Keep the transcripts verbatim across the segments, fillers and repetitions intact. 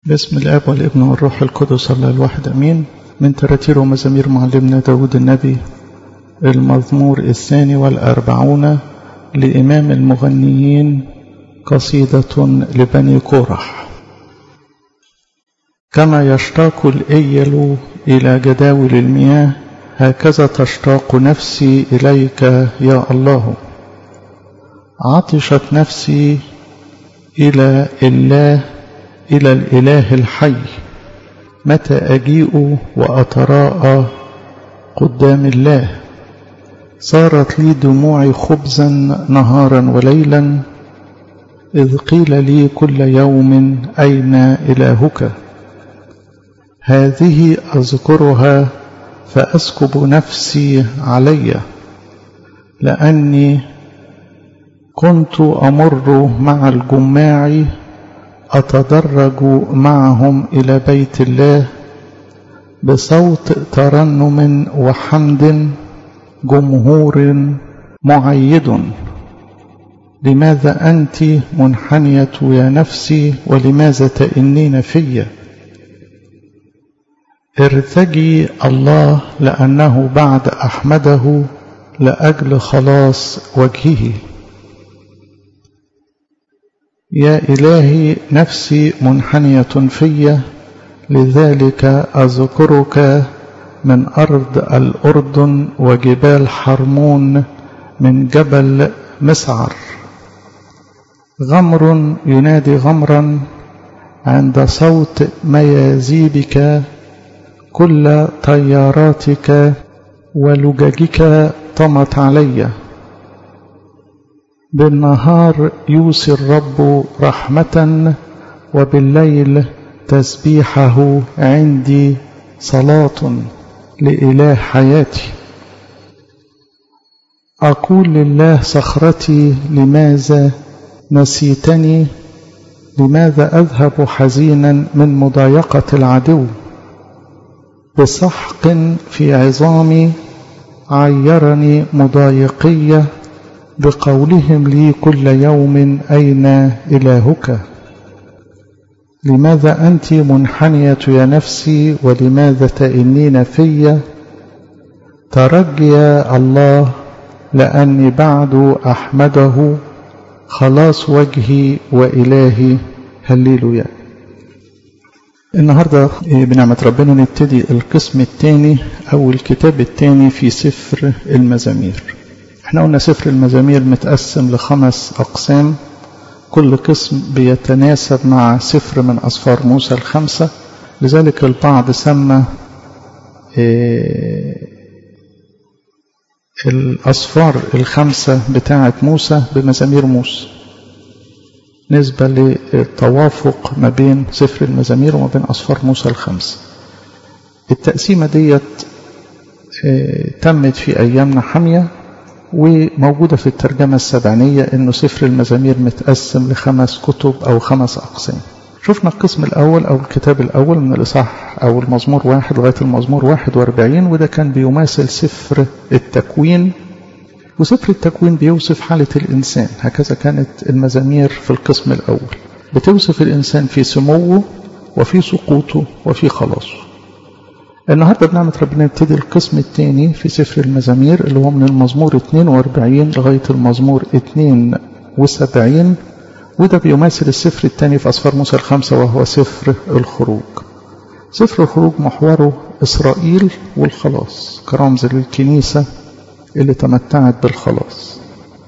باسم الآب والابن والروح القدس الله الواحد أمين. من تراتير ومزامير معلمنا داود النبي، المزمور الثاني والأربعون لإمام المغنيين، قصيدة لبني كورح. كما يشتاق الإيل إلى جداول المياه، هكذا تشتاق نفسي إليك يا الله. عطشت نفسي إلى الله، إلى الإله الحي، متى أجيء وأتراءى قدام الله. صارت لي دموعي خبزا نهارا وليلا، إذ قيل لي كل يوم أين إلهك. هذه أذكرها فأسكب نفسي علي، لأني كنت أمر مع الجماع، أتدرج معهم إلى بيت الله بصوت ترنم وحمد، جمهور معيد. لماذا أنت منحنية يا نفسي، ولماذا تئنين في؟ ارتجي الله، لأنه بعد أحمده لأجل خلاص وجهه. يا إلهي نفسي منحنية في، لذلك أذكرك من أرض الأردن وجبال حرمون، من جبل مسعر. غمر ينادي غمرا عند صوت ميازيبك، كل طياراتك ولججك طمت علي. بالنهار يوصي الرب رحمة، وبالليل تسبيحه عندي صلاة لإله حياتي. أقول لله صخرتي، لماذا نسيتني؟ لماذا أذهب حزينا من مضايقة العدو؟ بسحق في عظامي عيرني مضايقية، بقولهم لي كل يوم أين إلهك. لماذا أنت منحنية يا نفسي، ولماذا تئنين في؟ ترجي الله، لأني بعد أحمده خلاص وجهي وإلهي. هللويا. النهاردة بنعمة ربنا نبتدي القسم الثاني أو الكتاب الثاني في سفر المزامير. احنا قلنا سفر المزامير متقسم لخمس أقسام، كل قسم بيتناسب مع سفر من أسفار موسى الخمسة. لذلك البعض سمى الأسفار الخمسة بتاعة موسى بمزامير موسى، نسبة للتوافق ما بين سفر المزامير وما بين أسفار موسى الخمسة. التقسيمة ديت تمت في أيامنا حمية، وموجودة في الترجمة السبعينية إنه سفر المزامير متقسم لخمس كتب أو خمس أقسام. شفنا القسم الأول أو الكتاب الأول من الإصحاح أو المزمور واحد لغاية المزمور واحد واربعين، وده كان بيماثل سفر التكوين. وسفر التكوين بيوصف حالة الإنسان، هكذا كانت المزامير في القسم الأول، بتوصف الإنسان في سموه وفي سقوطه وفي خلاصه. النهاردة بنعمة ربنا نبتدي القسم الثاني في سفر المزامير، اللي هو من المزمور اثنين واربعين لغاية المزمور اثنين وسبعين، وده بيماثل السفر الثاني في أسفار موسى الخمسة، وهو سفر الخروج. سفر الخروج محوره إسرائيل والخلاص، كرمز للكنيسة اللي تمتعت بالخلاص.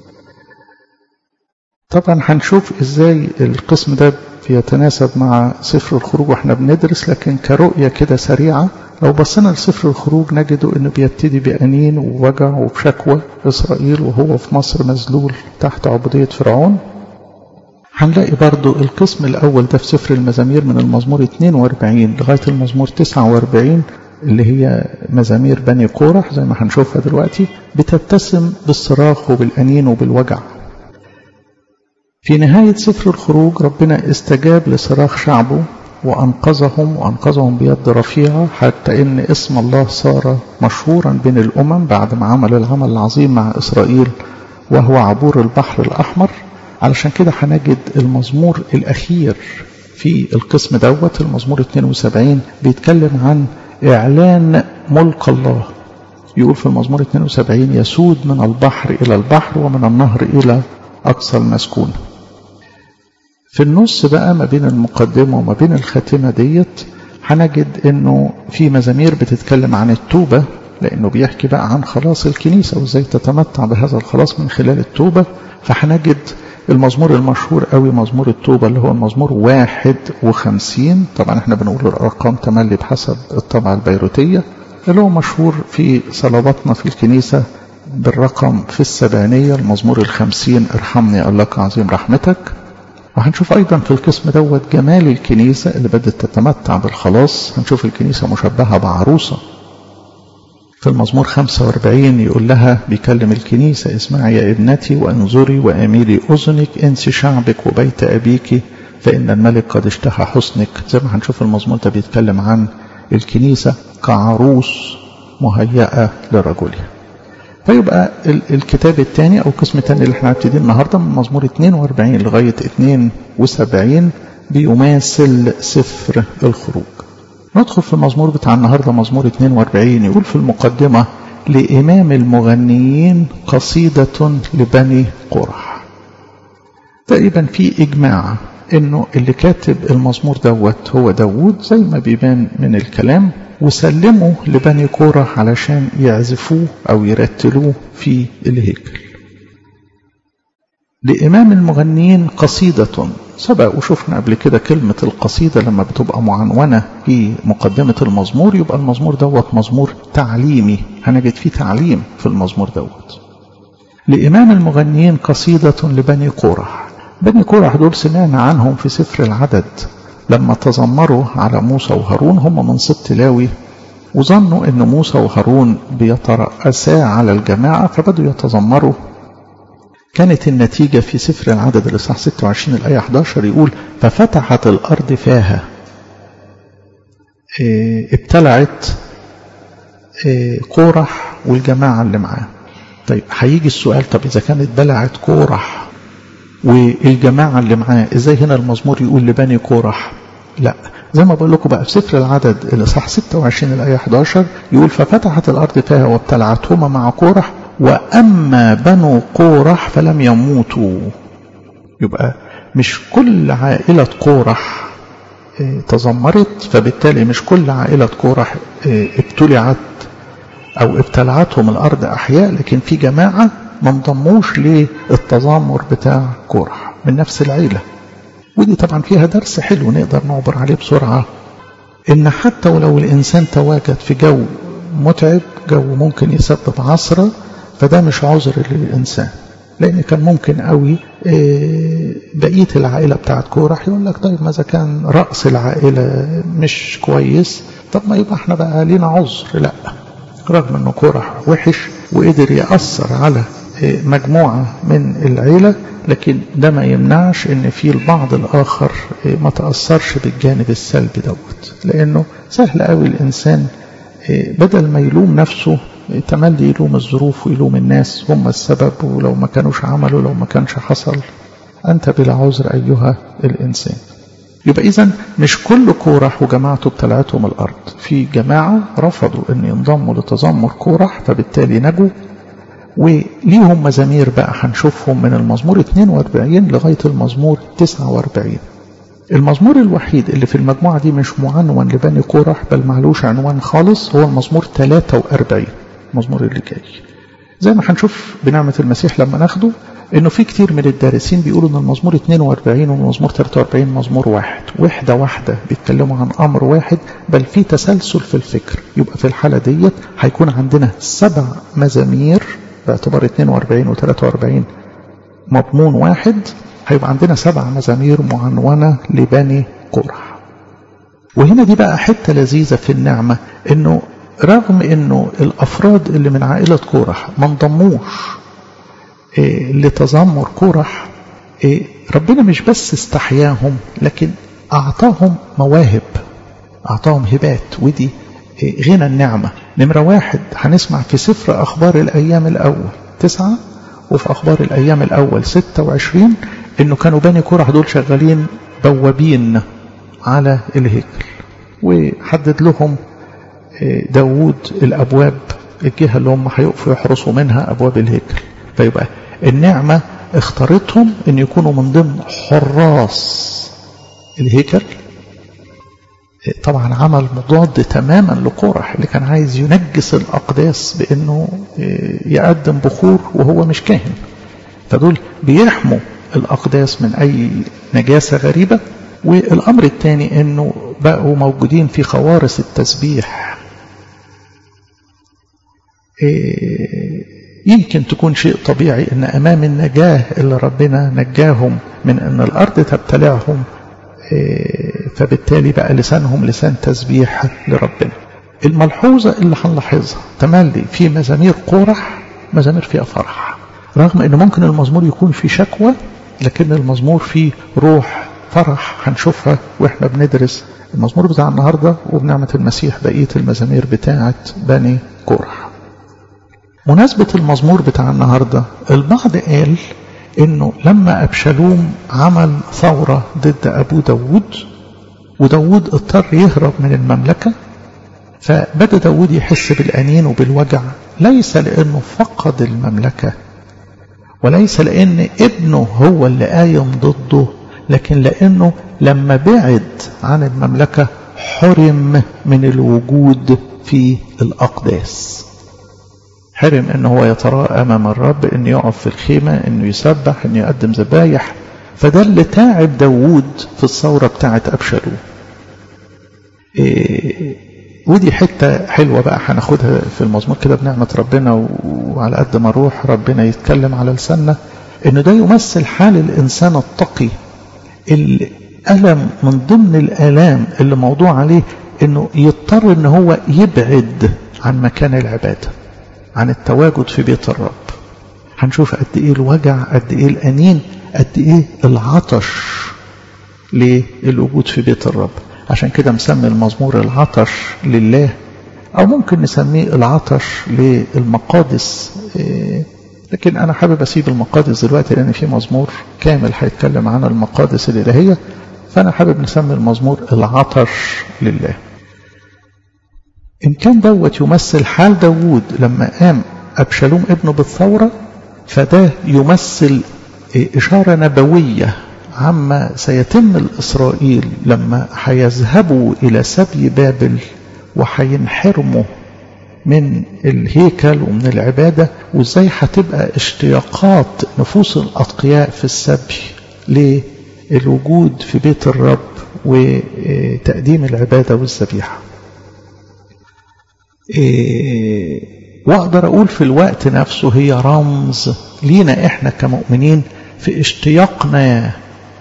طبعا هنشوف ازاي القسم ده بيتناسب مع سفر الخروج واحنا بندرس، لكن كرؤية كده سريعة لو بصينا لسفر الخروج نجده انه بيبتدي بأنين ووجع وبشكوى إسرائيل وهو في مصر مذلول تحت عبودية فرعون. هنلاقي برضو القسم الأول ده في سفر المزامير من المزمور اثنين واربعين لغاية المزمور تسعة واربعين، اللي هي مزامير بني كورح زي ما هنشوفها دلوقتي، بتتسم بالصراخ وبالأنين وبالوجع. في نهاية سفر الخروج ربنا استجاب لصراخ شعبه وأنقذهم وأنقذهم بيد رفيعة، حتى إن اسم الله صار مشهورا بين الأمم بعد ما عمل العمل العظيم مع إسرائيل وهو عبور البحر الأحمر. علشان كده هنجد المزمور الأخير في القسم دوت المزمور اثنين وسبعين بيتكلم عن إعلان ملك الله. يقول في المزمور اثنين وسبعين يسود من البحر إلى البحر ومن النهر إلى أقصى المسكونة. في النص بقى ما بين المقدمة وما بين الخاتمة ديت هنجد انه في مزامير بتتكلم عن التوبة، لانه بيحكي بقى عن خلاص الكنيسة وازاي تتمتع بهذا الخلاص من خلال التوبة. فهنجد المزمور المشهور قوي مزمور التوبة اللي هو المزمور واحد وخمسين، طبعا احنا بنقول الارقام تملي بحسب الطبعة البيروتية، اللي هو مشهور في صلواتنا في الكنيسة بالرقم في السبعينية المزمور الخمسين ارحمني الله عظيم رحمتك. وهنشوف أيضا في القسم دوت جمال الكنيسة اللي بدأت تتمتع بالخلاص. هنشوف الكنيسة مشبهة بعروسة. في المزمور خمسة وأربعين يقول لها بيكلم الكنيسة اسمعي يا ابنتي وانظري وأميلي أذنك انسي شعبك وبيت أبيك فإن الملك قد اشتهى حسنك. زي ما هنشوف المزمور ده بيتكلم عن الكنيسة كعروس مهيئة لرجلها. فيبقى الكتاب الثاني أو القسم الثاني اللي احنا هنبتدي النهارده من مزمور اثنين وأربعين لغاية اثنين وسبعين بيماثل سفر الخروج. ندخل في المزمور بتاع النهارده مزمور اثنين وأربعين. يقول في المقدمة لإمام المغنيين قصيدة لبني قرح. تقريبا في إجماع إنه اللي كاتب المزمور دوت هو داوود زي ما بيبان من الكلام، وسلموا لبني قرح علشان يعزفوه أو يرتلوه في الهيكل. لإمام المغنيين قصيدة. سبق وشوفنا قبل كده كلمة القصيدة لما بتبقى معنونة في مقدمة المزمور يبقى المزمور دوت مزمور تعليمي، هنجد فيه تعليم في المزمور دوت. لإمام المغنيين قصيدة لبني قرح. بني قرح دول سمعنا عنهم في سفر العدد لما تذمروا على موسى وهارون، هم من سبط لاوي، وظنوا ان موسى وهارون بيترأسا على الجماعة فبدوا يتذمروا. كانت النتيجة في سفر العدد الإصحاح ستة وعشرين الآية أحد عشر يقول ففتحت الأرض فاها، ابتلعت قورح والجماعة اللي معاه. طيب هيجي السؤال، طب إذا كانت بلعت قورح والجماعة اللي معاه ازاي هنا المزمور يقول لبني قرح؟ لا، زي ما بقول لكم بقى في سفر العدد الإصحاح ستة وعشرين الآية أحد عشر يقول ففتحت الأرض فيها وابتلعتهما مع قرح وأما بنو قرح فلم يموتوا. يبقى مش كل عائلة قرح تذمرت، فبالتالي مش كل عائلة قرح ابتلعت أو ابتلعتهم الأرض أحياء، لكن في جماعة ما انضموش للتذمر بتاع قرح من نفس العيلة. ودي طبعا فيها درس حلو نقدر نعبر عليه بسرعة، إن حتى ولو الإنسان تواجد في جو متعب، جو ممكن يسبب عثرة، فده مش عذر للإنسان، لأن كان ممكن قوي بقية العائلة بتاعت قرح يقول لك طيب ماذا كان رأس العائلة مش كويس، طب ما يبقى احنا بقى لينا عذر. لا، رغم أنه قرح وحش وقدر يأثر على مجموعة من العيلة، لكن ده ما يمنعش ان في البعض الاخر ما تأثرش بالجانب السلبي دوت، لانه سهل قوي الانسان بدل ما يلوم نفسه تملي يلوم الظروف ويلوم الناس هم السبب، ولو ما كانوش عملوا لو ما كانش حصل انت بلا عذر ايها الانسان. يبقى اذا مش كل قرح وجماعته ابتلعتهم الارض، في جماعة رفضوا ان ينضموا لتذمر قرح فبالتالي نجوا، وليهم مزامير بقى هنشوفهم من المزمور اثنين وأربعين لغاية المزمور تسعة وأربعين. المزمور الوحيد اللي في المجموعة دي مش معنون لبني قرح بل معلوش عنوان خالص هو المزمور ثلاثة وأربعين، المزمور اللي جاي. زي ما هنشوف بنعمة المسيح لما ناخده انه في كتير من الدارسين بيقولوا ان المزمور اثنين وأربعين والمزمور ثلاثة وأربعين مزمور واحد، وحدة واحدة بيتكلموا عن امر واحد، بل في تسلسل في الفكر. يبقى في الحالة ديت هيكون عندنا سبع مزامير باعتبار اثنين وأربعين و ثلاثة وأربعين مضمون واحد، هيبقى عندنا سبع مزامير معنونة لبني قرح. وهنا دي بقى حتة لذيذة في النعمة، انه رغم انه الافراد اللي من عائلة قرح ما انضموش إيه لتذمر قرح، إيه ربنا مش بس استحياهم لكن اعطاهم مواهب، اعطاهم هبات، ودي إيه غنى النعمة. نمرة واحد هنسمع في سفر اخبار الايام الاول تسعة وفي اخبار الايام الاول ستة وعشرين انه كانوا بني قرح دول شغالين بوابين على الهيكل، وحدد لهم داود الأبواب، الجهة اللي هم هيقفوا يحرسوا منها أبواب الهيكل. فيبقى النعمة اختارتهم أن يكونوا من ضمن حراس الهيكل. طبعا عمل مضاد تماما لقورح اللي كان عايز ينجس الأقداس بأنه يقدم بخور وهو مش كاهن. فدول بيحموا الأقداس من أي نجاسة غريبة. والأمر الثاني أنه بقوا موجودين في خوارس التسبيح. يمكن تكون شيء طبيعي أن أمام النجاة اللي ربنا نجاهم من أن الأرض تبتلعهم، فبالتالي بقى لسانهم لسان تسبيح لربنا. الملحوظة اللي هنلاحظها تملي في مزامير قورح مزامير فيها فرح، رغم أنه ممكن المزمور يكون فيه شكوى، لكن المزمور فيه روح فرح. هنشوفها وإحنا بندرس المزمور بتاع النهاردة وبنعمة المسيح بقية المزامير بتاعة بني قورح. مناسبة المزمور بتاع النهاردة، البعض قال إنه لما أبشالوم عمل ثورة ضد أبو داود وداود اضطر يهرب من المملكة، فبدأ داود يحس بالأنين وبالوجع، ليس لأنه فقد المملكة وليس لأن ابنه هو اللي قايم ضده، لكن لأنه لما بعد عن المملكة حرم من الوجود في الأقداس. حرم أنه هو يتراءى أمام الرب، أنه يقف في الخيمة، أنه يسبح، أنه يقدم ذبايح. فده اللي تعب داود في الثورة بتاعة أبشالوم. إيه ودي حتة حلوة بقى هناخدها في المزمور كده بنعمة ربنا، وعلى قد ما روح ربنا يتكلم على لساننا، أنه ده يمثل حال الإنسان التقي. الألم من ضمن الآلام اللي موضوع عليه أنه يضطر أنه هو يبعد عن مكان العبادة، عن التواجد في بيت الرب. هنشوف قد ايه الوجع، قد ايه الأنين، قد ايه العطش للوجود في بيت الرب. عشان كده مسمي المزمور العطش لله، او ممكن نسميه العطش للمقادس. لكن انا حابب اسيب المقادس دلوقتي لان في مزمور كامل هيتكلم عن المقادس الالهية، فانا حابب نسمي المزمور العطش لله. إن كان دوت يمثل حال داود لما قام أبشالوم ابنه بالثورة، فده يمثل إشارة نبوية عما سيتم الإسرائيل لما هيذهبوا إلى سبي بابل وهينحرموا من الهيكل ومن العبادة، وإزاي هتبقى اشتياقات نفوس الأتقياء في السبي للوجود في بيت الرب وتقديم العبادة والذبيحة. إيه واقدر اقول في الوقت نفسه هي رمز لينا احنا كمؤمنين في اشتياقنا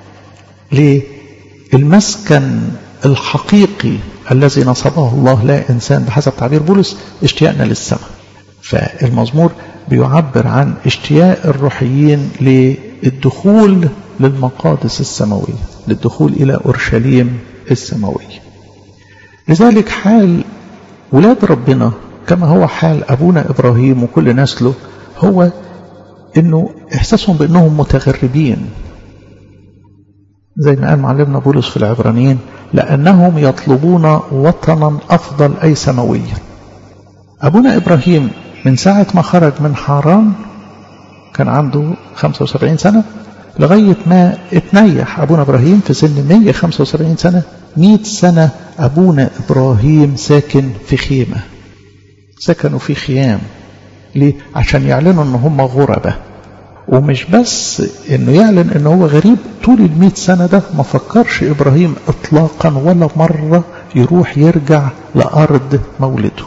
للمسكن الحقيقي الذي نصبه الله لا انسان بحسب تعبير بولس، اشتياقنا للسماء. فالمزمور بيعبر عن اشتياق الروحيين للدخول للمقادس السماوية، للدخول الى اورشليم السماوية. لذلك حال ولاد ربنا كما هو حال أبونا إبراهيم وكل نسله، هو إنه إحساسهم بأنهم متغربين، زي ما قال معلمنا بولس في العبرانيين، لأنهم يطلبون وطنا أفضل أي سماويا. أبونا إبراهيم من ساعة ما خرج من حران كان عنده خمسة وسبعين سنة لغاية ما اتنيح أبونا إبراهيم في سن مئة وخمسة وسبعين سنة. مئة سنة أبونا إبراهيم ساكن في خيمة، سكنوا في خيام. ليه؟ عشان يعلنوا أنه هم غربة. ومش بس أنه يعلن أنه هو غريب، طول المئة سنة ده ما فكرش إبراهيم إطلاقا ولا مرة يروح يرجع لأرض مولده،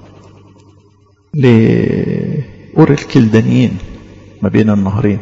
لأور الكلدانيين ما بين النهرين.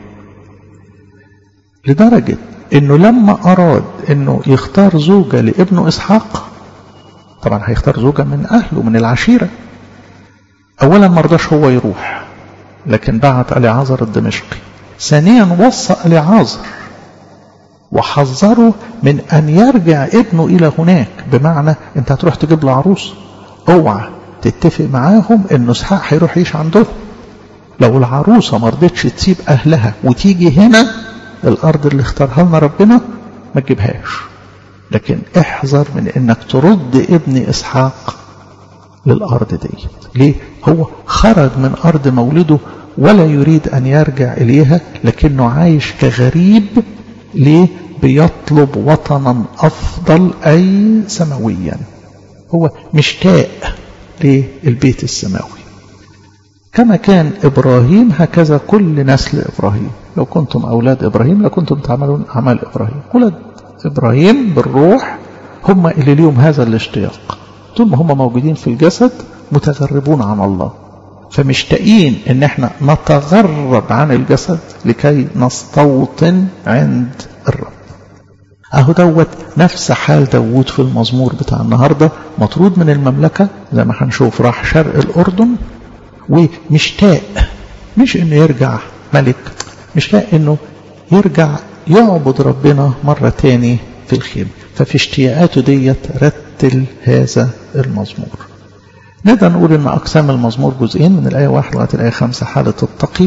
لدرجة أنه لما أراد أنه يختار زوجة لابنه إسحاق، طبعا هيختار زوجة من أهله من العشيرة، أولا مرضاش هو يروح، لكن بعت أليعازر الدمشقي. ثانيا وصى أليعازر وحذره من أن يرجع ابنه إلى هناك، بمعنى أنت هتروح تجيب له عروس، اوعى تتفق معاهم أن إسحاق هيروح يعيش عندهم. لو العروسة مرضتش تسيب أهلها وتيجي هنا الأرض اللي اختارها لنا ربنا ما تجيبهاش، لكن احذر من انك ترد ابن اسحاق للارض دي. ليه؟ هو خرج من ارض مولده ولا يريد ان يرجع اليها، لكنه عايش كغريب. ليه؟ بيطلب وطنا افضل اي سماويا. هو مشتاق للبيت السماوي. كما كان إبراهيم هكذا كل نسل إبراهيم. لو كنتم أولاد إبراهيم لكنتم تعملون أعمال إبراهيم. ولد إبراهيم بالروح هم اللي ليهم هذا الاشتياق. طول ما هم موجودين في الجسد متغربون عن الله، فمشتاقين ان احنا نتغرب عن الجسد لكي نستوطن عند الرب. اهو دوت نفس حال داود في المزمور بتاع النهاردة، مطرود من المملكة زي ما هنشوف، راح شرق الأردن ومشتاق مش انه يرجع ملك، مشتاق انه يرجع يعبد ربنا مرة تاني في الخيمة. ففي اشتياقاته ديت رتل هذا المزمور. نقدر نقول ان اقسام المزمور جزئين، من الايه واحد لغايه الايه خمسة حاله التقي،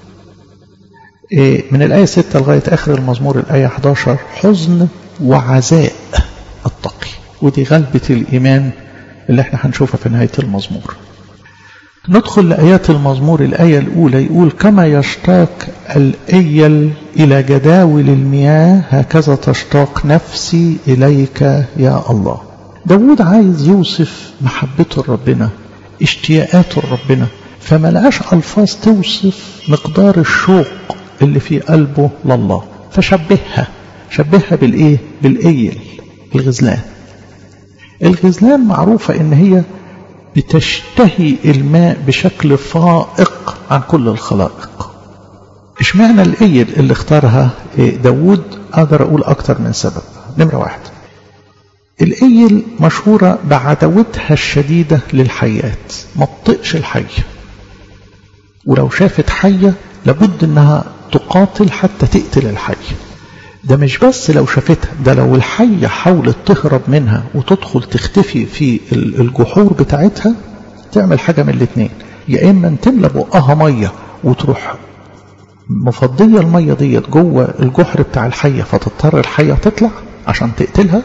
من الايه ستة لغايه اخر المزمور الايه احد عشر حزن وعزاء التقي. ودي غلبة الايمان اللي احنا هنشوفها في نهايه المزمور. ندخل لايات المزمور. الايه الاولى يقول كما يشتاق الايل الى جداول المياه هكذا تشتاق نفسي اليك يا الله. داود عايز يوصف محبته لربنا، اشتياقاته لربنا، فما لقاش ألفاظ توصف مقدار الشوق اللي في قلبه لله، فشبهها شبهها بالإيه؟ بالإيل، الغزلان. الغزلان معروفة إن هي بتشتهي الماء بشكل فائق عن كل الخلائق. اشمعنى الإيل اللي اختارها داود؟ أقدر أقول أكتر من سبب. نمرة واحد، الإيل مشهورة بعداوتها الشديدة للحيات، ما تطقش الحية، ولو شافت حية لابد انها تقاتل حتى تقتل الحية. ده مش بس لو شافتها، ده لو الحية حاولت تهرب منها وتدخل تختفي في الجحور بتاعتها تعمل حاجة من الاثنين، يا اما تملى بقها مية وتروح مفضية المية ديت جوه الجحر بتاع الحية فتضطر الحية تطلع عشان تقتلها،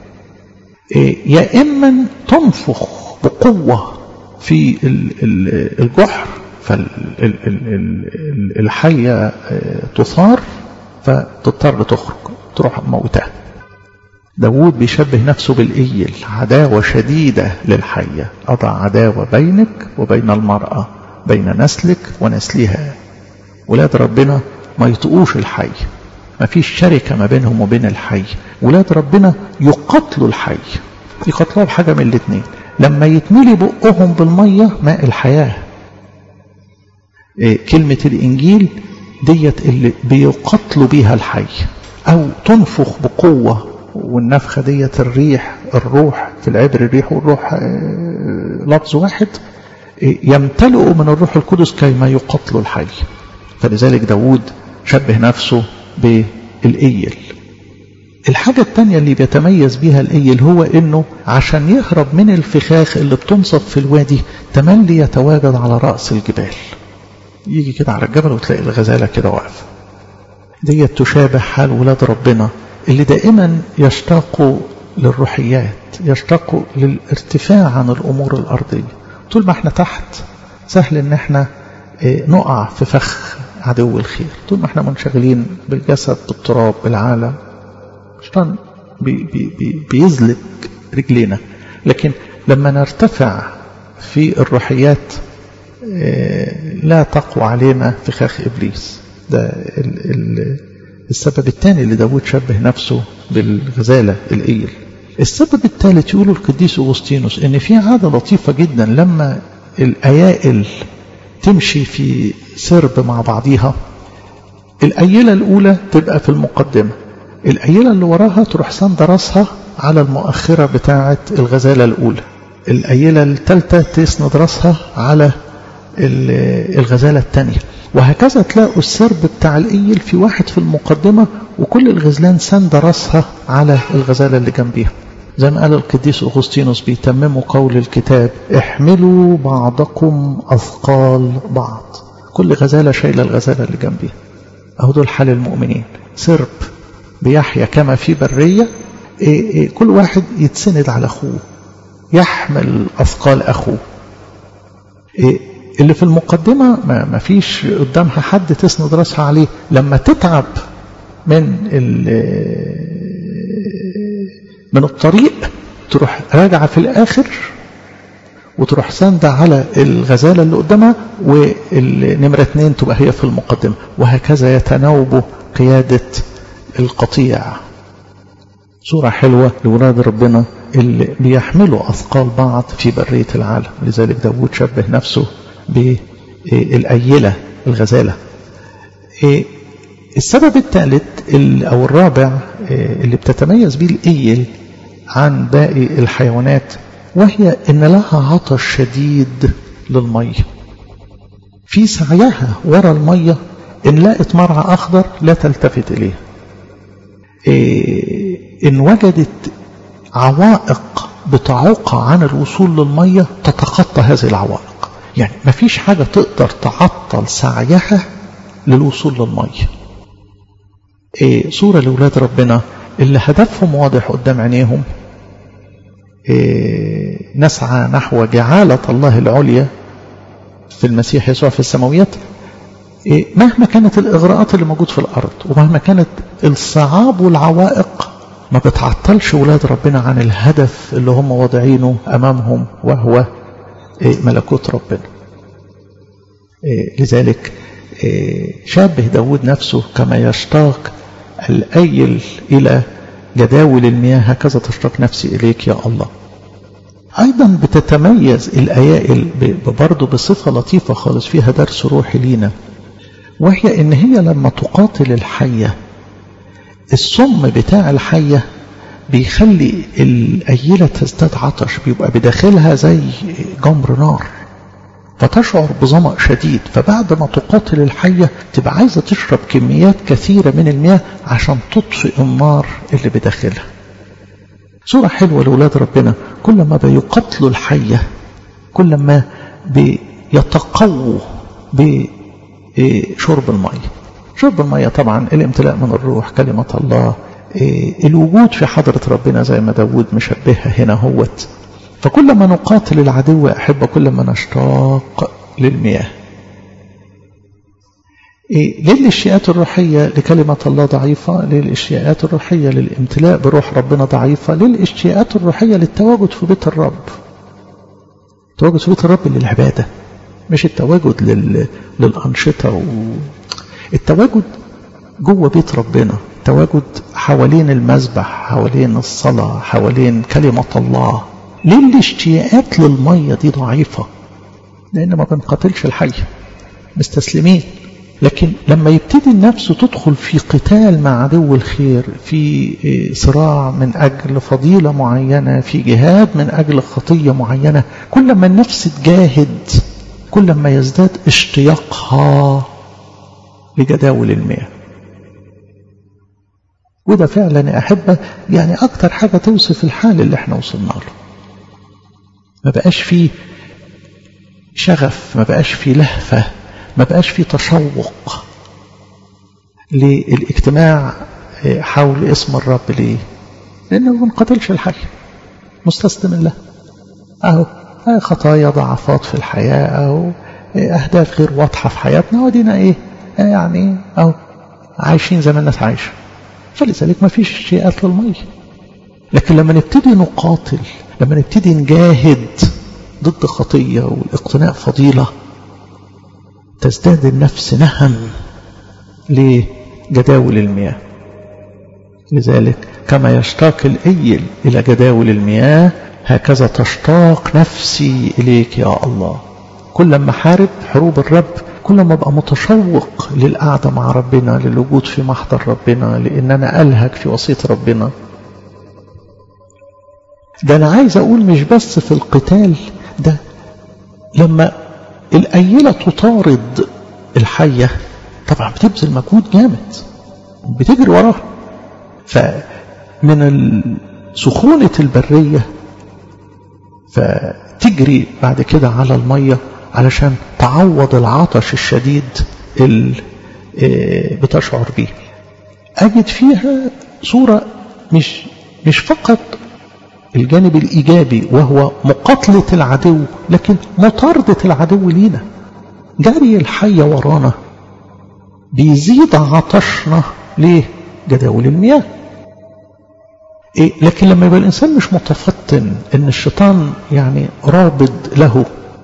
يا إما تنفخ بقوة في الجحر فالحية تثار فتضطر تخرج تروح موتها. داود بيشبه نفسه بالإيل، عداوة شديدة للحية. أضع عداوة بينك وبين المرأة، بين نسلك ونسلها. ولاد ربنا ما يطقوش الحي، ما فيش شركة ما بينهم وبين الحي. ولاد ربنا يقتلوا الحي، يقتلوا بحاجة من الاثنين، لما يتملي بقهم بالمية ماء الحياة. إيه كلمة الإنجيل ديت اللي بيقتلوا بيها الحي، أو تنفخ بقوة، والنفخة ديت الريح، الروح في العبر الريح والروح إيه لفظ واحد، إيه يمتلئوا من الروح القدس كيما يقتلوا الحي. فلذلك داود شبه نفسه بالإيل. الحاجة الثانية اللي بيتميز بيها الإيل هو إنه عشان يهرب من الفخاخ اللي بتنصب في الوادي تملي يتواجد على رأس الجبال. يجي كده على الجبل وتلاقي الغزالة كده واقفة. دي تشابه حال ولاد ربنا اللي دائما يشتاقوا للروحيات، يشتاقوا للارتفاع عن الأمور الأرضية. طول ما احنا تحت سهل ان احنا نقع في فخ عدو الخير. طول ما احنا منشغلين بالجسد، بالتراب، بالعالم، الشيطان بي بي بي بيزلق رجلينا. لكن لما نرتفع في الروحيات لا تقوى علينا فخاخ إبليس. ده ال ال السبب الثاني اللي داود شبه نفسه بالغزالة الإيل. السبب الثالث يقوله القديس أغسطينوس إن في عادة لطيفة جدا لما الأيائل تمشي في سرب مع بعضيها، الأيلة الأولى تبقى في المقدمة، الأيلة اللي وراها تروح سند راسها على المؤخرة بتاعة الغزالة الأولى، الأيلة الثالثة تسند راسها على الغزالة الثانية، وهكذا تلاقوا السرب بتاع الإيل في واحد في المقدمة وكل الغزلان سند راسها على الغزالة اللي جنبيها. زي ما قال القديس أغسطينوس بيتمموا قول الكتاب: احملوا بعضكم أثقال بعض. كل غزالة شايلة الغزالة اللي جنبيها. أهو دول حال المؤمنين، سرب بيحيا كما في برية، كل واحد يتسند على أخوه، يحمل أثقال أخوه. اللي في المقدمة ما فيش قدامها حد تسند راسها عليه، لما تتعب من من الطريق تروح راجعة في الآخر وتروح ساندة على الغزالة اللي قدامها، والنمرة اتنين تبقى هي في المقدمة، وهكذا يتناوبوا قيادة القطيع. صورة حلوة لولاد ربنا اللي بيحملوا أثقال بعض في برية العالم. لذلك داود شبه نفسه بالأيلة الغزالة. السبب الثالث أو الرابع اللي بتتميز به الإيل عن باقي الحيوانات، وهي إن لها عطش شديد للمية. في سعيها وراء المية إن لقت مرعى أخضر لا تلتفت إليه، إن وجدت عوائق بتعوقها عن الوصول للمية تتخطى هذه العوائق. يعني ما فيش حاجة تقدر تعطل سعيها للوصول للمية. إيه صورة لأولاد ربنا اللي هدفهم واضح قدام عينيهم، إيه نسعى نحو جعالة الله العليا في المسيح يسوع في السماويات. إيه مهما كانت الإغراءات اللي موجود في الأرض، ومهما كانت الصعاب والعوائق، ما بتعطلش أولاد ربنا عن الهدف اللي هم واضعينه أمامهم، وهو إيه ملكوت ربنا. إيه لذلك إيه شابه داود نفسه كما يشتاق الأيل إلى جداول المياه هكذا تشتاق نفسي إليك يا الله. أيضا بتتميز الأيائل برضه بصفة لطيفة خالص فيها درس روحي لينا، وهي إن هي لما تقاتل الحية، السم بتاع الحية بيخلي الأيلة تزداد عطش، بيبقى بداخلها زي جمر نار، فتشعر بظمأ شديد، فبعد ما تقاتل الحية تبقى عايزة تشرب كميات كثيرة من المياه عشان تطفئ النار اللي بداخلها. صورة حلوة لأولاد ربنا، كل ما بيقتلوا الحية كل ما بيتقووا بشرب المية. شرب المية طبعا الامتلاء من الروح، كلمة الله، الوجود في حضرة ربنا زي ما داود مشبهها هنا هوت. فكل ما نقاتل العدو أحب كل ما نشتاق للمياه. إيه ليه الاشتياقات الروحية لكلمة الله ضعيفة؟ ليه الاشتياقات الروحية للامتلاء بروح ربنا ضعيفة؟ ليه الاشتياقات الروحية للتواجد في بيت الرب؟ التواجد في بيت الرب للعبادة، مش التواجد لل... للأنشطة و... التواجد جوه بيت ربنا، التواجد حوالين المذبح، حوالين الصلاة، حوالين كلمة الله. ليه الاشتياقات للمية دي ضعيفة؟ لأن ما بنقاتلش الحية، مستسلمين. لكن لما يبتدي النفس تدخل في قتال مع عدو الخير، في صراع من أجل فضيلة معينة، في جهاد من أجل خطية معينة، كل ما النفس تجاهد كل ما يزداد اشتياقها لجداول المياه. وده فعلا يا أحبة يعني أكتر حاجة توصف الحال اللي احنا وصلنا له. ما بقاش فيه شغف، ما بقاش فيه لهفة، ما بقاش فيه تشوق للاجتماع حول اسم الرب. ليه؟ لأنه ما بنقاتلش الحي، مستسلم الله. أهو خطايا، ضعفات في الحياة، أو أهداف غير واضحة في حياتنا، ودينا إيه يعني أهو عايشين زي ما الناس عايشة. فلذلك ما فيش اشتياقات للمية. لكن لما نبتدي نقاتل، لما نبتدي نجاهد ضد خطية والاقتناء فضيلة، تزداد النفس نهم لجداول المياه. لذلك كما يشتاق الأيل إلى جداول المياه هكذا تشتاق نفسي إليك يا الله. كل ما حارب حروب الرب كل ما بقى متشوق للقعدة مع ربنا، للوجود في محضر ربنا، لأن أنا ألهج في وسيط ربنا. ده أنا عايز أقول مش بس في القتال ده، لما الأيلة تطارد الحية طبعا بتبذل مجهود جامد، بتجري وراها. فمن سخونة البرية فتجري بعد كده على المية علشان تعوض العطش الشديد اللي بتشعر به. أجد فيها صورة مش مش فقط الجانب الإيجابي وهو مقاتلة العدو، لكن مطاردة العدو لينا. جري الحية ورانا بيزيد عطشنا ليه؟ جداول المياه. إيه؟ لكن لما يبقى الإنسان مش متفطن إن الشيطان يعني رابض له،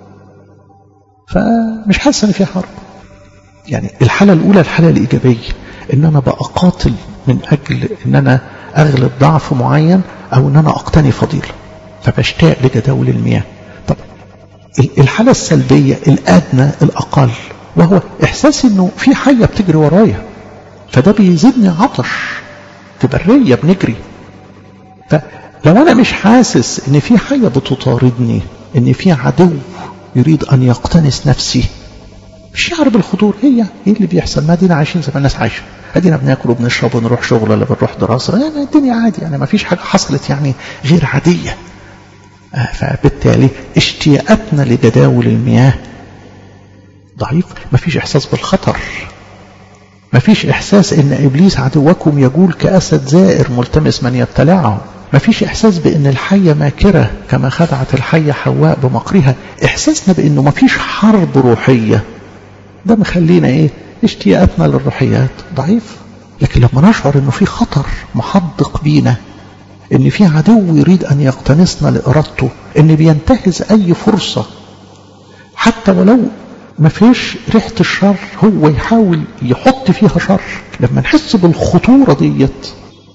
فمش حاسس إن في حرب. يعني الحالة الأولى الحالة الإيجابية، إن أنا بقى قاتل من أجل إن أنا أغلب ضعف معين أو إن أنا أقتني فضيلة، فبشتاق لجداول المياه. طب الحالة السلبية الأدنى الأقل، وهو إحساس إنه في حية بتجري ورايا، فده بيزيدني عطش. في برية بنجري، فلو أنا مش حاسس إن في حية بتطاردني، إن في عدو يريد أن يقتنس نفسي، مش شعر بالخطور. هي ايه اللي بيحصل؟ ما دينا عايشين زي ما الناس عايشه، ادينا بناكل وبنشرب ونروح شغل ولا بنروح دراسه، يعني الدنيا عادي، يعني ما فيش حاجه حصلت يعني غير عاديه. آه فبالتالي اشتياقاتنا لجداول المياه ضعيف. ما فيش احساس بالخطر، ما فيش احساس ان ابليس عدوكم يجول كاسد زائر ملتمس من يبتلعه. ما فيش احساس بان الحيه ماكره كما خدعت الحيه حواء بمقرها. احساسنا بانه ما فيش حرب روحيه، ده مخلينا ايه؟ اشتياقاتنا للروحيات ضعيف. لكن لما نشعر انه في خطر محدق بينا، ان في عدو يريد ان يقتنصنا لارادته، ان بينتهز اي فرصة حتى ولو ما فيش ريحة الشر هو يحاول يحط فيها شر، لما نحس بالخطورة ديت،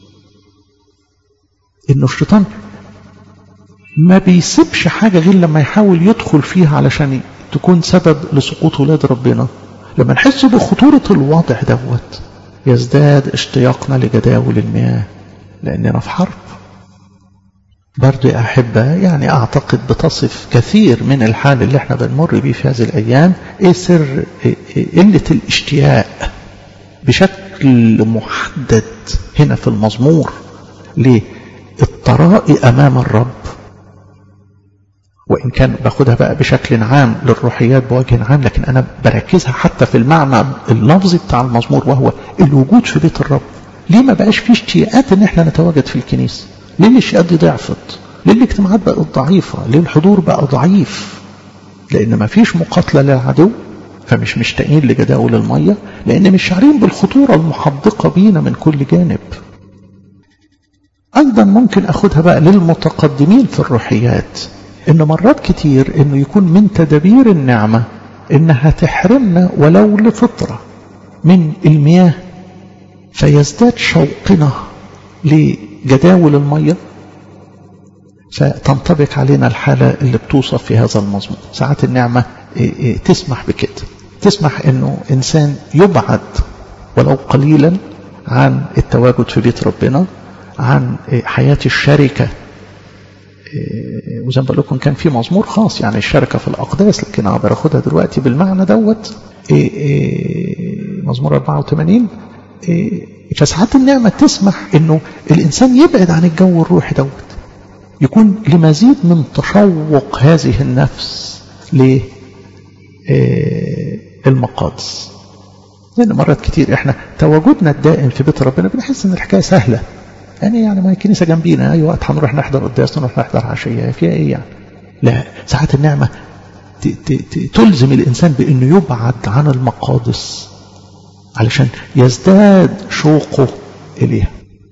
انه الشيطان ما بيسيبش حاجة غير لما يحاول يدخل فيها علشان تكون سبب لسقوط ولاد ربنا. لما نحس بخطورة الوضع دوت يزداد اشتياقنا لجداول المياه، لأننا في حرب. برضو يا أحبة يعني أعتقد بتصف كثير من الحال اللي احنا بنمر بيه في هذه الأيام إيه سر قلة الاشتياق بشكل محدد هنا في المزمور للطراء أمام الرب. وإن كان باخدها بقى بشكل عام للروحيات بوجه عام، لكن أنا بركزها حتى في المعنى اللفظي بتاع المزمور، وهو الوجود في بيت الرب. ليه ما بقاش فيه اشتياقات إن احنا نتواجد في الكنيسة؟ ليه الاشتياقات دي ضعفت؟ ليه الاجتماعات بقت ضعيفة؟ ليه الحضور بقى ضعيف؟ لأن ما فيش مقاتلة للعدو، فمش مشتاقين لجداول المية، لأن مش شعرين بالخطورة المحدقة بينا من كل جانب. أيضا ممكن أخدها بقى للمتقدمين في الروحيات، إن مرات كتير إنه يكون من تدابير النعمة إنها تحرمنا ولو لفترة من المياه، فيزداد شوقنا لجداول المية، فتنطبق علينا الحالة اللي بتوصف في هذا المزمور. ساعات النعمة تسمح بكده، تسمح إنه إنسان يبعد ولو قليلا عن التواجد في بيت ربنا، عن حياة الشركة. وزي ما بقول لكم كان في مزمور خاص يعني الشركة في الأقداس، لكن أنا باخدها دلوقتي بالمعنى دوت مزمور أربعة وثمانين. فساعات النعمة تسمح إنه الإنسان يبعد عن الجو الروحي دوت، يكون لمزيد من تشوق هذه النفس للمقادس. لأن مرات كتير إحنا تواجدنا الدائم في بيت ربنا بنحس إن الحكاية سهلة، يعني يعني ما الكنيسة جنبينا، أي وقت هنروح نحضر قداس، نروح نحضر عشية، فيها إيه يعني؟ لا، ساعات النعمة تلزم الإنسان بأنه يبعد عن المقادس علشان يزداد شوقه إليها.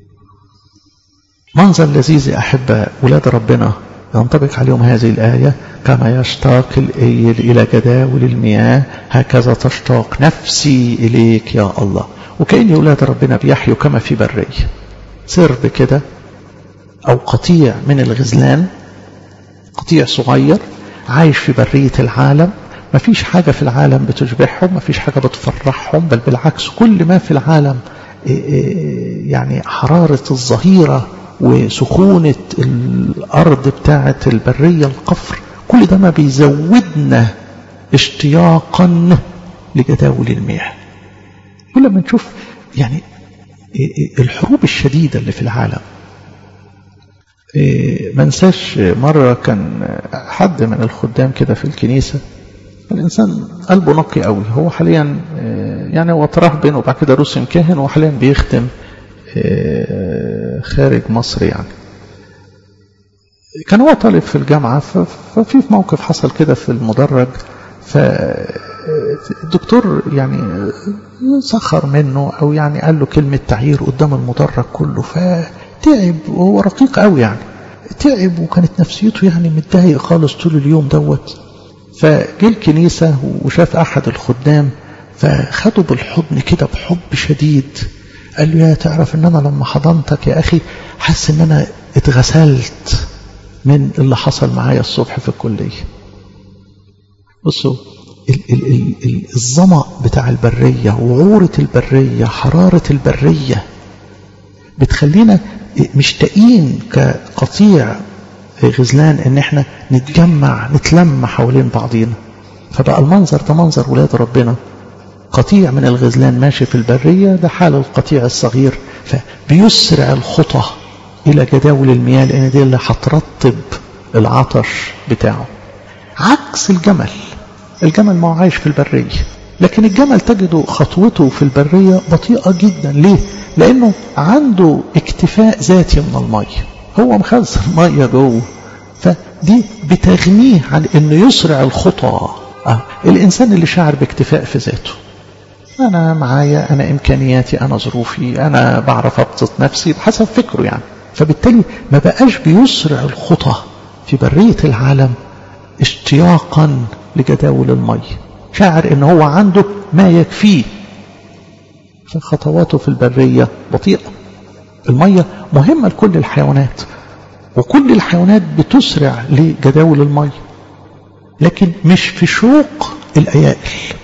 منظر لذيذ أحب ولاد ربنا ينطبق عليهم هذه الآية: كما يشتاق الإيل إلى جداول المياه هكذا تشتاق نفسي إليك يا الله. وكأن ولاد ربنا بيحيوا كما في برية، سرب كده أو قطيع من الغزلان، قطيع صغير عايش في برية العالم. ما فيش حاجة في العالم بتشبعهم، ما فيش حاجة بتفرحهم، بل بالعكس كل ما في العالم يعني حرارة الظهيرة وسخونة الأرض بتاعة البرية القفر، كل ده ما بيزودنا اشتياقا لجداول المياه. كل ما نشوف يعني الحروب الشديدة اللي في العالم. ما انساش مرة كان حد من الخدام كده في الكنيسة، الإنسان قلبه نقي قوي، هو حاليا يعني هو طرح بينه وبعد كده رسم كاهن، وحاليا بيخدم خارج مصر يعني. كان هو طالب في الجامعة، ففي موقف حصل كده في المدرج، فالدكتور يعني سخر منه أو يعني قال له كلمة تعيير قدام المدرج كله، فتعب وهو رقيق قوي يعني، تعب وكانت نفسيته يعني متضايق خالص طول اليوم دوت. فجه الكنيسة وشاف أحد الخدام فخده بالحضن كده بحب شديد، قال له يا تعرف ان انا لما حضنتك يا اخي حس ان انا اتغسلت من اللي حصل معايا الصبح في الكلية. بصوا الظمأ بتاع البرية وعورة البرية، حرارة البرية بتخلينا مشتاقين كقطيع غزلان ان احنا نتجمع نتلم حوالين بعضينا. فبقى المنظر ده منظر ولاد ربنا، قطيع من الغزلان ماشي في البرية، ده حال القطيع الصغير، فبيسرع الخطى إلى جداول المياه لأن دي اللي هترطب العطش بتاعه. عكس الجمل، الجمل ما هو عايش في البرية، لكن الجمل تجده خطوته في البرية بطيئة جدا. ليه؟ لأنه عنده اكتفاء ذاتي من المية، هو مخزن مية جوه، فدي بتغنيه عن انه يسرع الخطى. آه. الإنسان اللي شعر باكتفاء في ذاته، أنا معايا، أنا إمكانياتي، أنا ظروفي، أنا بعرف أبسط نفسي بحسب فكره يعني، فبالتالي ما بقاش بيسرع الخطى في برية العالم اشتياقا لجداول المية، شاعر إن هو عنده ما يكفيه، فخطواته في البرية بطيئة. المية مهمة لكل الحيوانات، وكل الحيوانات بتسرع لجداول المية، لكن مش في شوق الأيائل.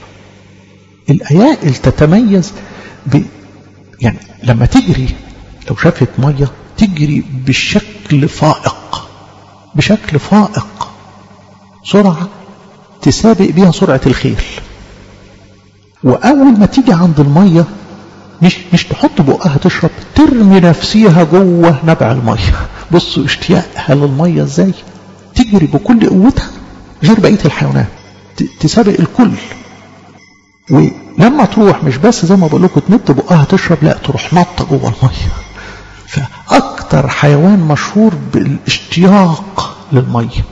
الأيائل تتميز ب يعني لما تجري، لو شافت مية تجري بشكل فائق، بشكل فائق، سرعة تسابق بيها سرعة الخيل. وأول ما تيجي عند المية مش مش تحط بقها تشرب، ترمي نفسيها جوه نبع المية. بصوا اشتياقها للمية ازاي، تجري بكل قوتها غير بقية الحيوانات، تسابق الكل. ولما تروح مش بس زي ما بقول لكم تمد بقها تشرب، لا تروح نطة جوه المية. فأكتر حيوان مشهور بالاشتياق للمية.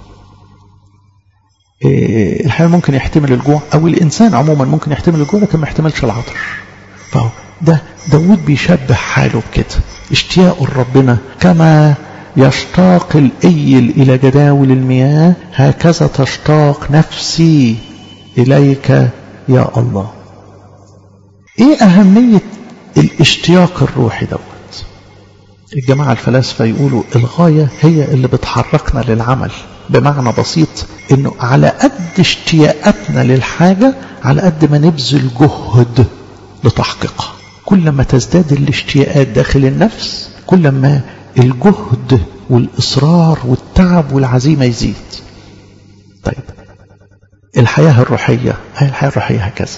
إيه الحيوان ممكن يحتمل الجوع، أو الإنسان عموما ممكن يحتمل الجوع لكن ما يحتملش العطش. فهو ده داود بيشبه حاله بكده، اشتياق ربنا كما يشتاق الأيل إلى جداول المياه هكذا تشتاق نفسي إليك يا الله. ايه أهمية الاشتياق الروحي دوت؟ الجماعة الفلاسفة يقولوا الغاية هي اللي بتحركنا للعمل. بمعنى بسيط انه على قد اشتياقاتنا للحاجة على قد ما نبذل جهد لتحقيقها. كل ما تزداد الاشتياقات داخل النفس كل ما الجهد والإصرار والتعب والعزيمة يزيد. طيب الحياة الروحية، هي الحياة الروحية هكذا.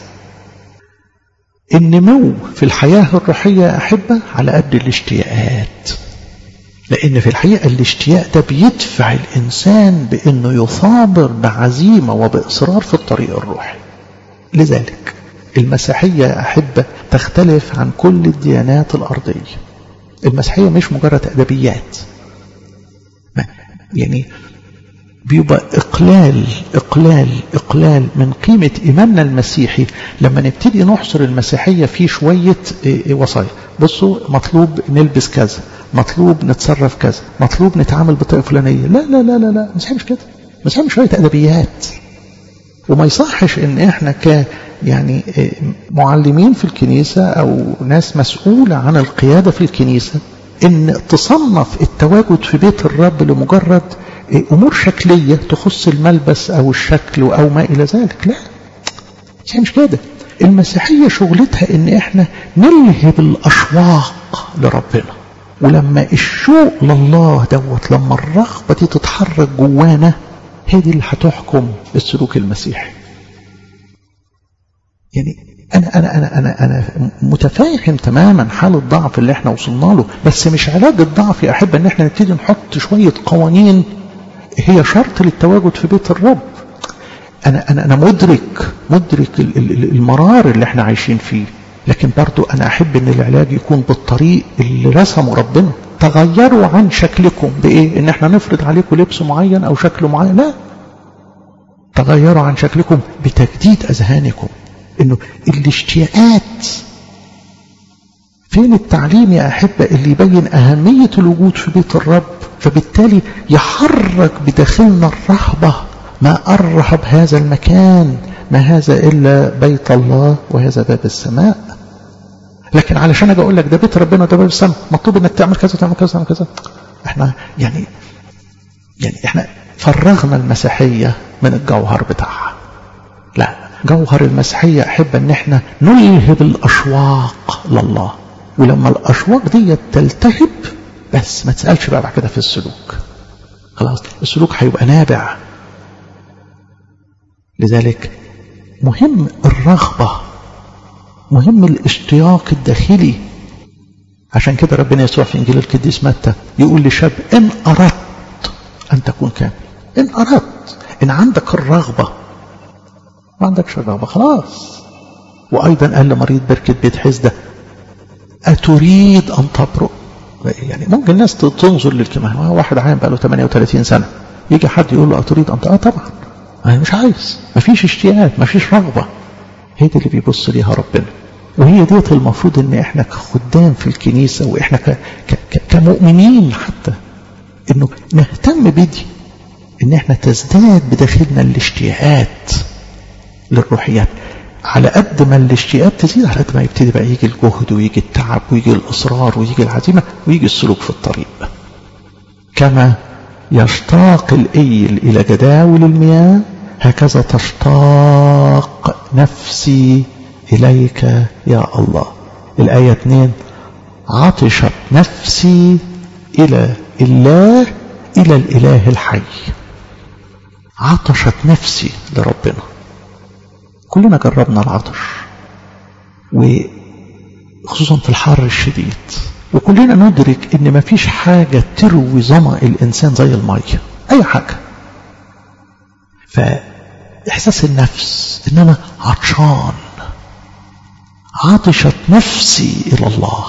النمو في الحياة الروحية أحبة على قد الاشتياقات، لأن في الحقيقة الاشتياق ده بيدفع الإنسان بأنه يثابر بعزيمة وبإصرار في الطريق الروحي. لذلك المسيحية أحبة تختلف عن كل الديانات الأرضية. المسيحية مش مجرد أدبيات، يعني بيبقى إقلال إقلال إقلال من قيمة إيماننا المسيحي لما نبتدي نحصر المسيحية في شوية وصايا. بصوا مطلوب نلبس كذا، مطلوب نتصرف كذا، مطلوب نتعامل بطريقة فلانية. لا لا لا لا لا، المسيحية مش كده. المسيحية مش شوية أدبيات. وما يصحش إن إحنا ك يعني معلمين في الكنيسة أو ناس مسؤولة عن القيادة في الكنيسة إن تصنف التواجد في بيت الرب لمجرد أمور شكلية تخص الملبس أو الشكل أو ما إلى ذلك. لا، هي مش كده. المسيحية شغلتها إن إحنا نلهب الأشواق لربنا، ولما الشوق لله دوت، لما الرغبة دي تتحرك جوانا، هي دي اللي هتحكم السلوك المسيحي. يعني أنا أنا أنا أنا أنا متفاهم تماما حال الضعف اللي إحنا وصلنا له، بس مش علاج الضعف يا أحب إن إحنا نبتدي نحط شوية قوانين هي شرط للتواجد في بيت الرب. أنا أنا أنا مدرك مدرك المرار اللي إحنا عايشين فيه، لكن برضو أنا أحب إن العلاج يكون بالطريق اللي رسمه ربنا. تغيروا عن شكلكم بإيه؟ إن احنا نفرض عليكم لبس معين أو شكل معين. لا، تغيروا عن شكلكم بتجديد أذهانكم. إنه الاشتياقات، فين التعليم يا أحبة اللي يبين أهمية الوجود في بيت الرب، فبالتالي يحرك بداخلنا الرهبة. ما أرهب هذا المكان، ما هذا إلا بيت الله وهذا باب السماء. لكن علشان أجي أقول لك ده بيت ربنا ده باب السماء، مطلوب إنك تعمل كذا تعمل كذا تعمل كذا، إحنا يعني يعني إحنا فرغنا المسيحية من الجوهر بتاعها. لا، جوهر المسيحية أحب إن إحنا نلهب الأشواق لله، ولما الأشواق دي تلتهب بس ما تسألش بقى بعد كده في السلوك، خلاص السلوك هيبقى نابع. لذلك مهم الرغبة، مهم الاشتياق الداخلي. عشان كده ربنا يسوع في إنجيل القديس متى يقول لشاب: إن أردت أن تكون كامل، إن أردت، إن عندك الرغبة، ما عندكش الرغبة خلاص. وأيضا قال لمريض بركة بيت حزدة: أتريد أن تبرؤ؟ يعني ممكن الناس تنظر للكلمة، واحد عام بقى له ثمانية وثلاثين سنة يجي حد يقول له أتريد أن تبرؤ؟ آه طبعا أنا مش عايز، مفيش اشتياق، مفيش رغبة. هي دي اللي بيبص ليها ربنا، وهي ديت المفروض ان احنا كخدام في الكنيسة واحنا ك... ك... كمؤمنين حتى انه نهتم بدي، ان احنا تزداد بداخلنا الاشتياقات للروحيات. على قد ما الاشتياقات تزيد على قد ما يبتدي بقى يجي الجهد ويجي التعب ويجي الاصرار ويجي العزيمة ويجي السلوك في الطريق. كما يشتاق الايل الى جداول المياه هكذا تشتاق نفسي إليك يا الله. الآية اثنين: عطشت نفسي إلى الله، إلى الإله الحي. عطشت نفسي لربنا. كلنا جربنا العطش، وخصوصا في الحر الشديد، وكلنا ندرك إن مفيش حاجة تروي ظمأ الإنسان زي المية، أي حاجة. فإحساس النفس إن أنا عطشان، عطشت نفسي إلى الله.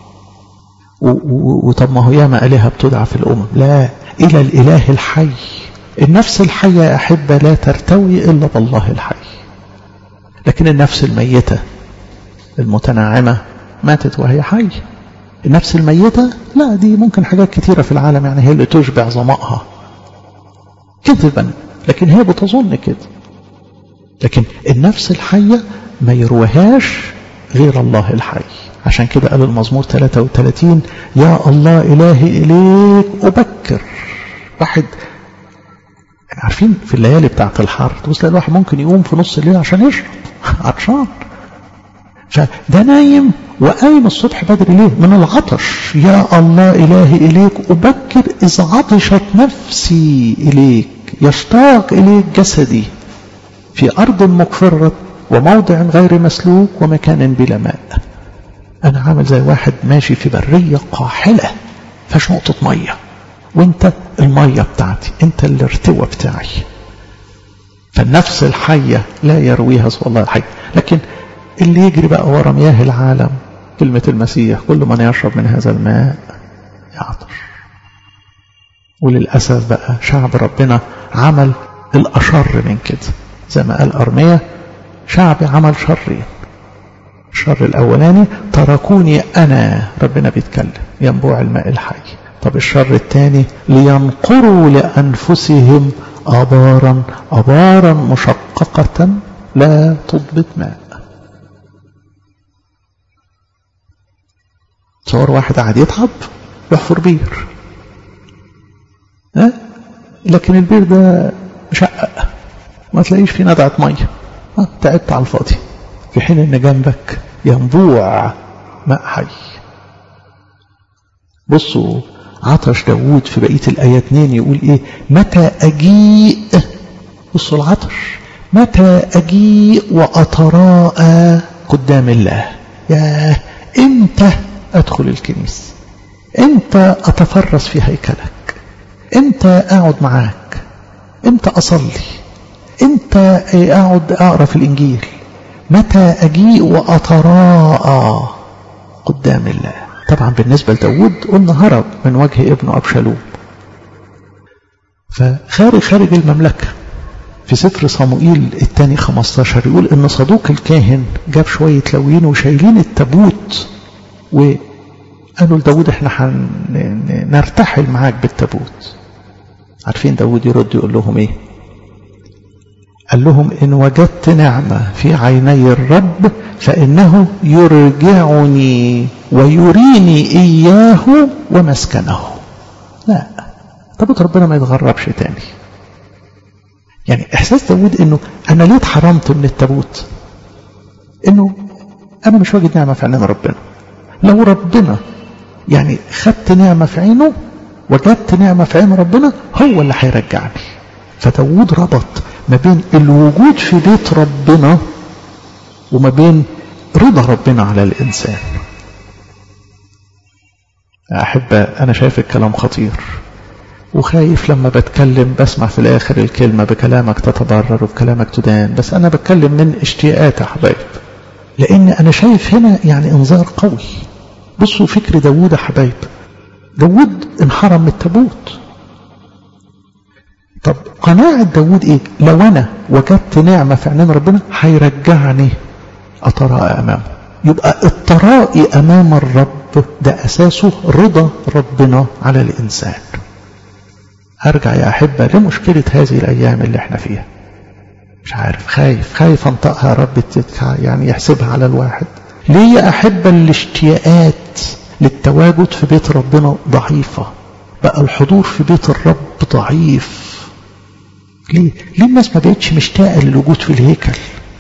وطب ما هو ياما آلهة بتدعى في الأمم، لا، إلى الإله الحي. النفس الحية يا أحبة لا ترتوي إلا بالله الحي. لكن النفس الميتة المتناعمة ماتت وهي حي. النفس الميتة لا، دي ممكن حاجات كتيرة في العالم يعني هي اللي تشبع ظمأها كذبا، لكن هي بتظن كده. لكن النفس الحية ما يروهاش غير الله الحي. عشان كده قال المزمور ثلاثة وثلاثين: يا الله إلهي إليك أبكر. واحد عارفين في الليالي بتاعت الحر تبص الواحد ممكن يقوم في نص الليل عشان يشرب عطشان، فده نايم وقايم الصبح بدري ليه؟ من العطش. يا الله إلهي إليك أبكر إذ عطشت نفسي إليك، يشتاق إليك جسدي في أرض مقفرة وموضع غير مسلوك ومكان بلا ماء. أنا عامل زي واحد ماشي في برية قاحلة فاش نقطة مية، وانت المية بتاعتي، انت الارتوى بتاعي. فالنفس الحية لا يرويها سوى الله الحي. لكن اللي يجري بقى ورا مياه العالم، كلمة المسيح: كل من يشرب من هذا الماء يعطش. وللأسف بقى شعب ربنا عمل الأشر من كده، زي ما قال أرميا: شعبي عمل شرين. الشر الأولاني تركوني أنا، ربنا بيتكلم، ينبوع الماء الحي. طب الشر الثاني: لينقروا لأنفسهم أبارا أبارا مشققة لا تضبط ماء. تصور واحد قاعد يتعب يحفر بير، ها؟ لكن البير ده مشقق ما تلاقيش فيه ندعة مية، تعبت على الفاضي، في حين ان جنبك ينبوع ماء حي. بصوا عطش داود في بقية الآية اثنين يقول ايه: متى أجيء، بصوا العطش، متى أجيء وأتراءى قدام الله. يا امتى أدخل الكنيسة، امتى أتفرس في هيكلك، امتى أقعد معاك، امتى أصلي، امتى أقعد أقرأ في الإنجيل. متى أجيء وأتراءى قدام الله. طبعا بالنسبة لداود قلنا هرب من وجه ابنه أبشالوم، فخارج خارج المملكة. في سفر صموئيل الثاني خمستاشر يقول إن صدوق الكاهن جاب شوية لويين وشايلين التابوت، وقالوا لداود احنا هنرتحل معاك بالتابوت. عارفين داود يرد يقول لهم ايه؟ قال لهم إن وجدت نعمة في عيني الرب فإنه يرجعني ويريني إياه ومسكنه. لا، تابوت ربنا ما يتغربش تاني. يعني إحساس داود إنه أنا ليه اتحرمت من التابوت؟ إنه أنا مش واجد نعمة في عينين ربنا. لو ربنا يعني خدت نعمة في عينه، وجدت نعمة في عين ربنا، هو اللي هيرجعني. فداود ربط ما بين الوجود في بيت ربنا وما بين رضا ربنا على الإنسان. أحب أنا شايف الكلام خطير وخايف لما بتكلم بسمع في الآخر الكلمة بكلامك تتضرر وبكلامك تدان، بس أنا بتكلم من اشتياقات يا حبايب، لأن أنا شايف هنا يعني انذار قوي. بصوا فكر داود يا حبايب، داود انحرم من التابوت. طب قناعة داود ايه؟ لو انا وجدت نعمة في عينين ربنا هيرجعني اتراءى امامه. يبقى التراءي امام الرب ده اساسه رضا ربنا على الانسان. هرجع يا احبة لمشكلة هذه الايام اللي احنا فيها. مش عارف، خايف خايف انطقها يا رب يعني يحسبها على الواحد. ليه يا احبة الاشتياقات للتواجد في بيت ربنا ضعيفة؟ بقى الحضور في بيت الرب ضعيف. ليه؟ ليه الناس ما بقتش مشتاقة للوجود في الهيكل؟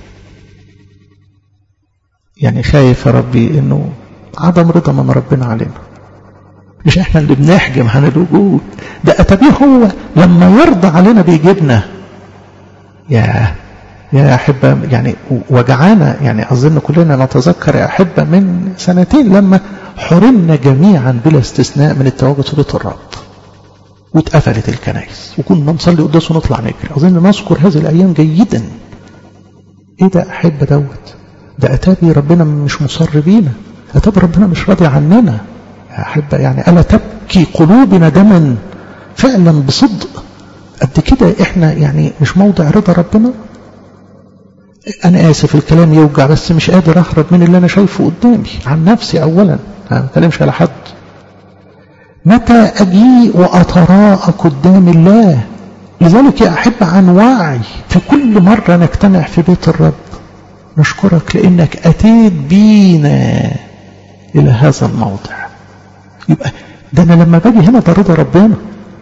يعني خايف يا ربي انه عدم رضا من ربنا علينا. مش احنا اللي بنحجم عن الوجود، ده اتبيه هو لما يرضى علينا بيجيبنا. يا يا أحبة يعني وجعانا، يعني أظن كلنا نتذكر يا أحبة من سنتين لما حرمنا جميعا بلا استثناء من التواجد في بيت الرب واتقفلت الكنائس وكنا نصلي قداس ونطلع نجري. أظن نذكر هذه الأيام جيدا. إيه ده أحبة دوت؟ ده أتابي ربنا مش مصر بينا، أتابي ربنا مش راضي عننا يا أحبة. يعني ألا تبكي قلوبنا دما فعلا بصدق؟ قد كده إحنا يعني مش موضع رضا ربنا. أنا آسف الكلام يوجع، بس مش قادر أهرب من اللي أنا شايفه قدامي. عن نفسي أولا، أنا ما بتكلمش على حد. متى أجيء وأتراءى قدام الله؟ لذلك يا أحب عن وعي في كل مرة نجتمع في بيت الرب نشكرك لأنك أتيت بينا إلى هذا الموضع. يبقى ده أنا لما باجي هنا ده رضا ربنا.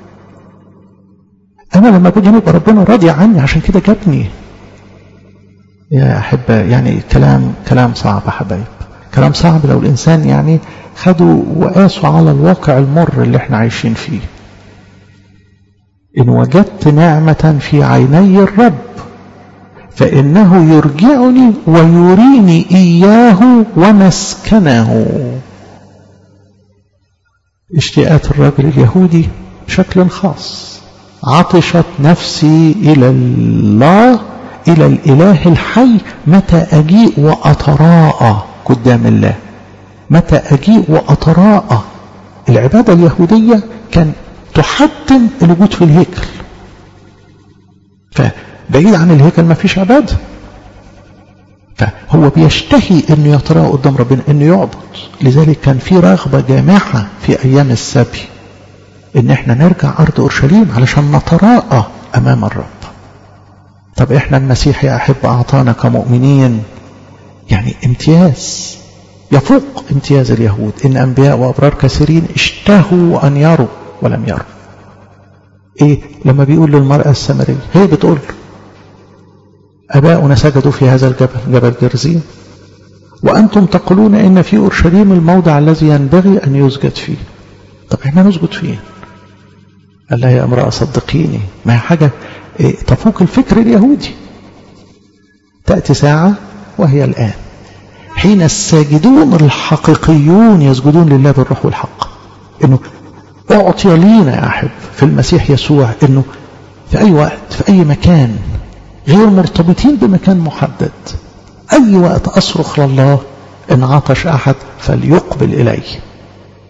أنا لما باجي هنا يبقى ربنا راضي عني، عشان كده جابني. يا أحبة يعني كلام كلام صعب يا حبايب، كلام صعب لو الإنسان يعني خدوا وقاسوا على الواقع المر اللي احنا عايشين فيه. إن وجدت نعمة في عيني الرب فإنه يرجعني ويريني إياه ومسكنه. اشتياقات الرجل اليهودي بشكل خاص. عطشت نفسي إلى الله، إلى الإله الحي، متى أجيء وأتراءى قدام الله. متى أجيء وأتراءى. العبادة اليهودية كان تحتم الوجود في الهيكل، فبعيد عن الهيكل ما فيش عبادة. فهو بيشتهي أنه يتراءى قدام ربنا، أنه يعبد. لذلك كان في رغبة جامحة في أيام السبي أن احنا نرجع أرض أورشليم علشان نتراءى أمام الرب. طب احنا المسيح يا أحب أعطانا كمؤمنين يعني امتياز يفوق امتياز اليهود. إن أنبياء وأبرار كثيرين اشتهوا أن يروا ولم يروا. إيه لما بيقول للمرأة السامرية، هي بتقول أباؤنا سجدوا في هذا الجبل، جبل جرزيم، وأنتم تقولون إن في أورشليم الموضع الذي ينبغي أن يسجد فيه. طب احنا نسجد فيه؟ قال لها يا امرأة صدقيني، ما هي حاجة إيه تفوق الفكر اليهودي. تأتي ساعة وهي الآن حين الساجدون الحقيقيون يسجدون لله بالروح والحق. إنه أعطي لينا يا أحب في المسيح يسوع إنه في أي وقت في أي مكان، غير مرتبطين بمكان محدد، أي وقت أصرخ لله إن عطش أحد فليقبل إليه.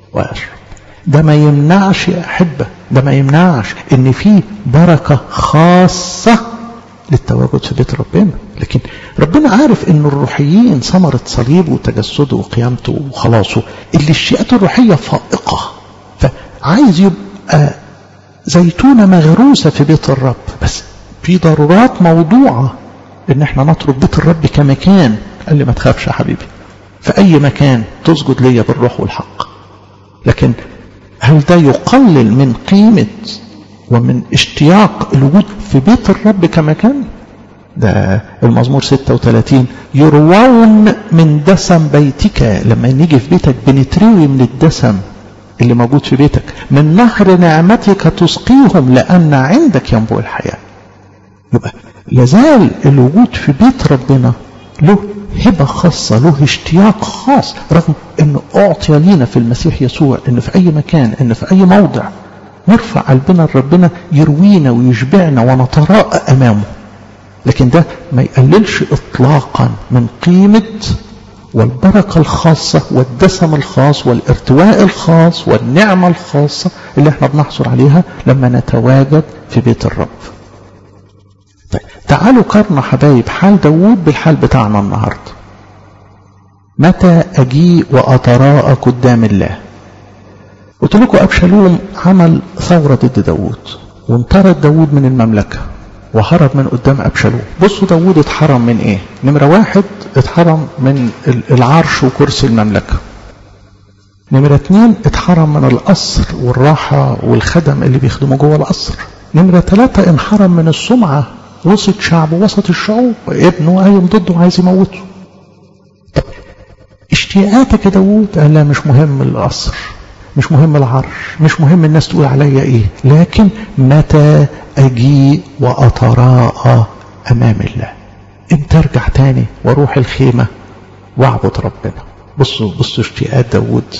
وأشرب. ده ما يمنعش يا أحبة، ده ما يمنعش إن في بركة خاصة للتواجد في بيت ربنا. لكن ربنا عارف إن الروحيين ثمرة صليبه وتجسده وقيامته وخلاصه اللي الشيئات الروحية فائقة، فعايز يبقى زيتونة مغروسة في بيت الرب. بس في ضرورات موضوعة إن احنا نترك بيت الرب كمكان. قال لي ما تخافش يا حبيبي، في أي مكان تسجد ليا بالروح والحق. لكن هل ده يقلل من قيمة ومن اشتياق الوجود في بيت الرب كمكان؟ ده المزمور ستة وثلاثين يروون من دسم بيتك. لما نيجي في بيتك بنتروي من الدسم اللي موجود في بيتك، من نهر نعمتك تسقيهم لأن عندك ينبوع الحياة. يبقى لازال الوجود في بيت ربنا له هبة خاصة، له اشتياق خاص، رغم انه اعطي لينا في المسيح يسوع ان في اي مكان، ان في اي موضع نرفع قلبنا لربنا يروينا ويشبعنا ونتراءى امامه. لكن ده ما يقللش اطلاقا من قيمة والبركة الخاصة والدسم الخاص والارتواء الخاص والنعمة الخاصة اللي احنا بنحصل عليها لما نتواجد في بيت الرب. طيب تعالوا قارنوا حبايب حال داود بالحال بتاعنا النهاردة. متى أجيء وأتراءى قدام الله؟ قلت لكم أبشالوم عمل ثورة ضد داود وانطرد داود من المملكة وهرب من قدام أبشالوم. بصوا داود اتحرم من ايه؟ نمرة واحد اتحرم من العرش وكرسي المملكة. نمرة اتنين اتحرم من القصر والراحة والخدم اللي بيخدموا جوه القصر. نمرة ثلاثة انحرم من السمعة وسط شعبه وسط الشعوب، ابنه قايم ضده عايز يموته. طب اشتياقاتك يا داود؟ قال لا مش مهم القصر، مش مهم العرش، مش مهم الناس تقول عليا ايه، لكن متى اجيء واتراءى امام الله؟ امتى ارجع تاني واروح الخيمة واعبد ربنا؟ بصوا بصوا اشتياقات داود.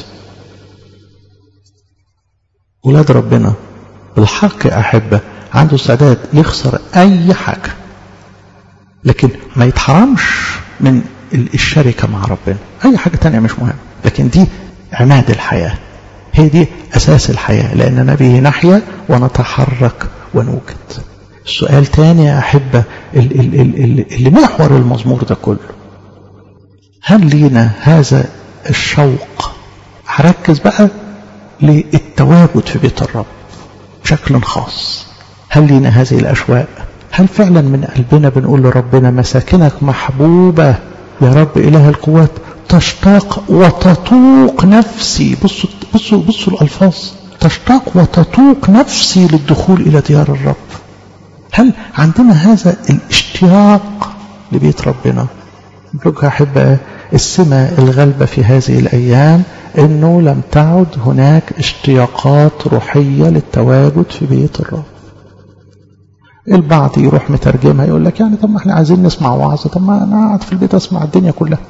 ولاد ربنا بالحق يا احبه عنده استعداد يخسر اي حاجة، لكن ما يتحرمش من الشركة مع ربنا. اي حاجة تانية مش مهم، لكن دي عماد الحياة، هي دي اساس الحياة، لاننا به نحيا ونتحرك ونوجد. السؤال تاني يا احبة اللي محور المزمور ده كله، هل لينا هذا الشوق؟ هركز بقى للتواجد في بيت الرب بشكل خاص. هل لينا هذه الأشواق؟ هل فعلا من قلبنا بنقول لربنا مساكنك محبوبة يا رب إله القوات، تشتاق وتطوق نفسي؟ بصوا بصوا بصوا الألفاظ، تشتاق وتطوق نفسي للدخول إلى ديار الرب. هل عندنا هذا الاشتياق لبيت ربنا؟ نقول يا أحبة السمة الغالبة في هذه الأيام إنه لم تعد هناك اشتياقات روحية للتواجد في بيت الرب. البعض يروح مترجمها يقول لك يعني طب ما احنا عايزين نسمع وعظ، طب ما انا قاعد في البيت اسمع الدنيا كلها.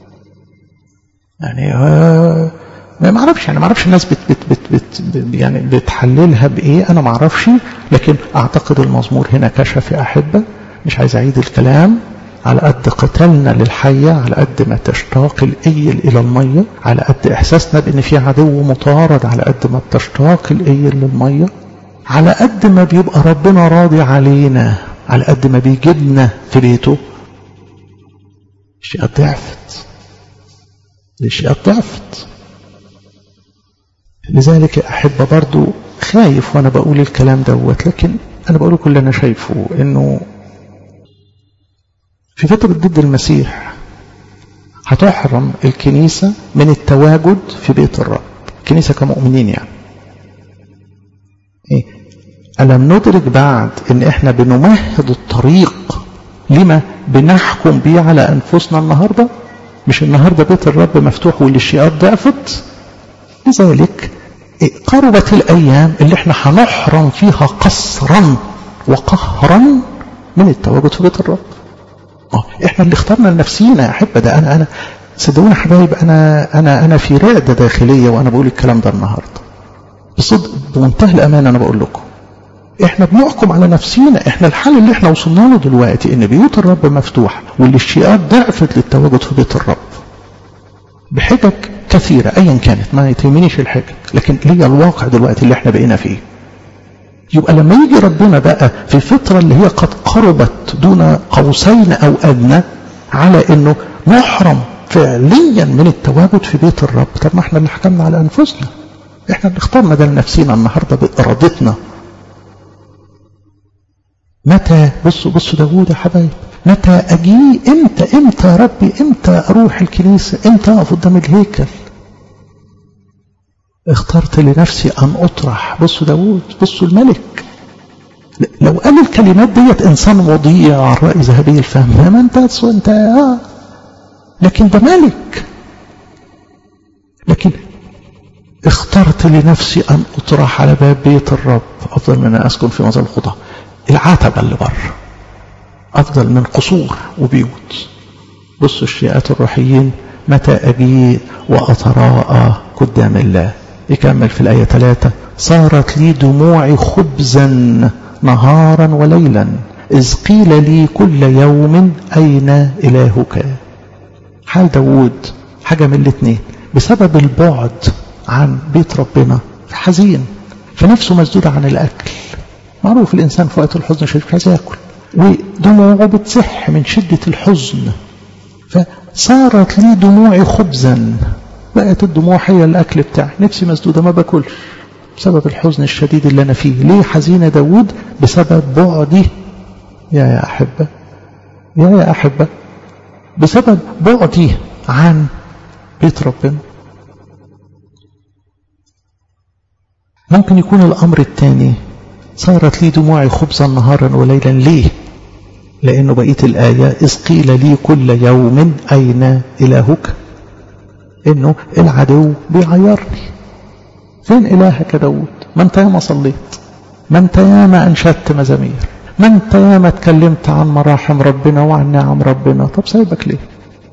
يعني آه ما اعرفش يعني ما اعرفش الناس بت بت بت بت يعني بتحللها بايه، انا ما اعرفش، لكن اعتقد المزمور هنا كشف يا احبه. مش عايز اعيد الكلام. على قد قتلنا للحية، على قد ما تشتاق الإيل إلى المية، على قد إحساسنا بأن في عدو مطارد، على قد ما بتشتاق الإيل للمية، على قد ما بيبقى ربنا راضي علينا، على قد ما بيجيبنا في بيته. الشيئات ضعفت، الشيئات ضعفت. لذلك يا أحبة برضو خايف وأنا بقول الكلام دوت، لكن أنا بقوله كل أنا شايفه إنه في فترة ضد المسيح هتحرم الكنيسة من التواجد في بيت الرب، الكنيسة كمؤمنين يعني. إيه؟ ألم ندرك بعد إن إحنا بنمهد الطريق لما بنحكم بيه على أنفسنا النهاردة؟ مش النهاردة بيت الرب مفتوح والاشياءات ضعفت؟ لذلك قربت الأيام اللي إحنا هنحرم فيها قصرا وقهرا من التواجد في بيت الرب. اه احنا اللي اخترنا لنفسينا يا احبه. ده انا انا صدقوني حبايب، انا انا انا في رعده داخليه وانا بقول الكلام ده النهارده بصدق بمنتهى الامانه. انا بقول لكم احنا بنحكم على نفسينا. احنا الحال اللي احنا وصلنا له دلوقتي ان بيوت الرب مفتوحه والاشياءات ضعفت للتواجد في بيت الرب بحجج كثيرة أيا كانت، ما يتهمنيش الحاجة، لكن هي الواقع دلوقتي اللي احنا بقينا فيه. يبقى لما يجي ربنا بقى في الفترة اللي هي قد قربت دون قوسين أو أدنى على إنه محرم فعليا من التواجد في بيت الرب، طب ما احنا اللي حكمنا على أنفسنا، احنا اللي اخترنا ده لنفسينا النهاردة بإرادتنا. متى بصوا بصوا داوود يا حبايب، متى أجي امتى امتى يا ربي، امتى أروح الكنيسة، امتى أقف قدام الهيكل؟ اخترت لنفسي أن أطرح. بصوا داوود، بصوا الملك، لو قال الكلمات ديت إنسان وضيع على رأي ذهبي الفهم، ما انت انت آه. لكن ده ملك. لكن اخترت لنفسي أن أطرح على باب بيت الرب أفضل من أن أسكن في مزل الخطى. العتبة اللي بره أفضل من قصور وبيوت. بصوا الشيئات الروحيين، متى أجيء وأتراءى قدام الله. يكمل في الآية ثلاثة، صارت لي دموعي خبزا نهارا وليلا، إذ قيل لي كل يوم أين إلهك. حال داود حاجة من الاثنين، بسبب البعد عن بيت ربنا حزين، فنفسه مسدودة عن الأكل. معروف الإنسان في وقت الحزن شديد مش عايز ياكل، ودموعه بتسح من شدة الحزن. فصارت لي دموعي خبزا، بقت الدموع هي الأكل بتاعي، نفسي مسدودة ما باكلش بسبب الحزن الشديد اللي أنا فيه. ليه حزين داود؟ بسبب بعدي يا يا أحبة يا يا أحبة بسبب بعدي عن بيت ربنا. ممكن يكون الأمر الثاني، صارت لي دموعي خبزا نهارا وليلا. ليه؟ لأنه بقية الآية، إذ قيل لي كل يوم أين إلهك. إنه العدو بيعيرني، فين إلهك يا داود؟ ما أنت ياما صليت، ما أنت ياما أنشدت مزامير، ما أنت ياما اتكلمت عن مراحم ربنا وعن نعم ربنا، طب سايبك ليه؟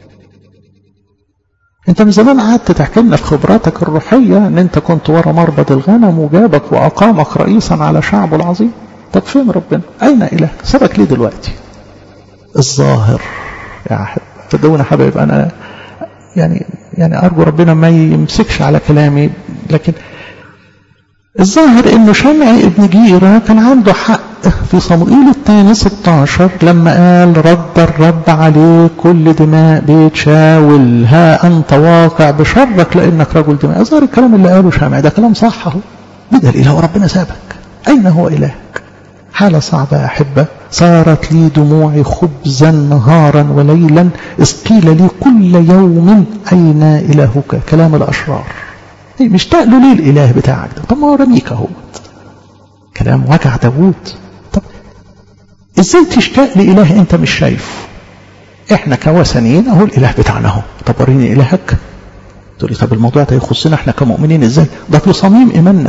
انت من زمان قعدت تحكي لنا في خبراتك الروحية ان انت كنت ورا مربد الغنم وجابك واقامك رئيسا على شعبه العظيم. طب فين ربنا؟ اين الهك؟ سابك ليه دلوقتي؟ الظاهر يا احب صدقوني حبايب، انا يعني يعني ارجو ربنا ما يمسكش على كلامي، لكن الظاهر انه شمعي ابن جيرة كان عنده حق في صموئيل الثاني ستة عشر لما قال رد الرب عليه كل دماء بيت شاول، ها انت واقع بشرك لانك رجل دماء. الظاهر الكلام اللي قاله شمعي ده كلام صح اهو، بدل اله وربنا سابك، اين هو الهك؟ حالة صعبة يا احبة. صارت لي دموعي خبزا نهارا وليلا، إذ قيل لي كل يوم اين الهك. كلام الاشرار، مشتاق له ليه الاله بتاعك ده؟ طب ما هو رميك اهو. كلام وجع داوود. طب ازاي تشتاق لاله انت مش شايفه؟ احنا كوثنيين اهو الاله بتاعنا اهو، طب وريني الهك. تقول لي طب الموضوع ده يخصنا احنا كمؤمنين ازاي؟ ده في صميم ايماننا.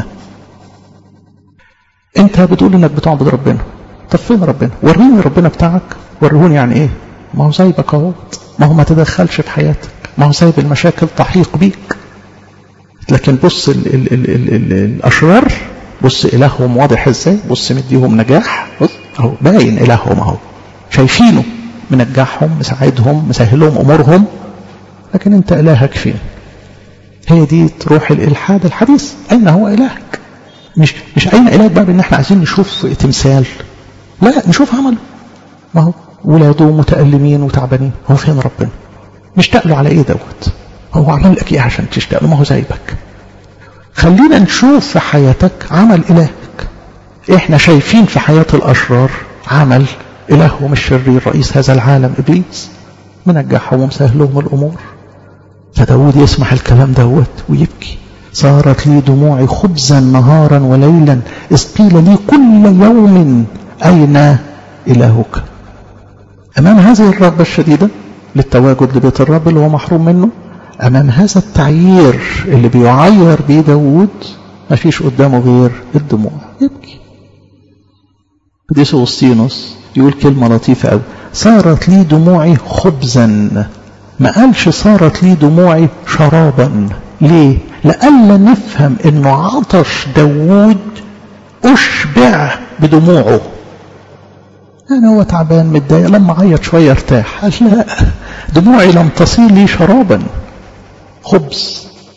انت بتقول انك بتعبد ربنا، طب فين ربنا؟ وريني ربنا بتاعك، وريهوني. يعني ايه؟ ما هو سايبك اهو، ما هو ما تدخلش في حياتك، ما هو سايب المشاكل تحيق بيك. لكن بص ال ال ال ال ال الاشرار، بص الههم واضح ازاي، بص مديهم نجاح، بص اهو باين الههم اهو، شايفينه منجحهم مساعدهم مسهلهم امورهم. لكن انت الهك فين؟ هي دي تروح الالحاد الحديث. اين هو الهك؟ مش مش اين الهك بقى بان احنا عايزين نشوف تمثال، لا نشوف عمله. ما هو ولاده متألمين وتعبانين، هو فين ربنا؟ مشتاق له على ايه دوت؟ هو عمل لك ايه عشان تشتاق له؟ ما هو سايبك. خلينا نشوف في حياتك عمل الهك. احنا شايفين في حياة الاشرار عمل الههم الشرير رئيس هذا العالم ابليس، منجحهم ومسهلهم الامور. فداود يسمع الكلام دوت ويبكي. صارت لي دموعي خبزا نهارا وليلا، إذ قيل لي كل يوم اين الهك. امام هذه الرغبة الشديدة للتواجد لبيت الرب اللي هو محروم منه، امام هذا التعيير اللي بيعير بيه داود، ما فيش قدامه غير الدموع، يبكي. قديس أغسطينوس يقول كلمة لطيفة قوي، صارت لي دموعي خبزا، ما قالش صارت لي دموعي شرابا. ليه؟ لألا نفهم انه عطش داود اشبع بدموعه. انا هو تعبان متضايق، لما عيط شوية ارتاح. قال لا، دموعي لم تصير لي شرابا، خبز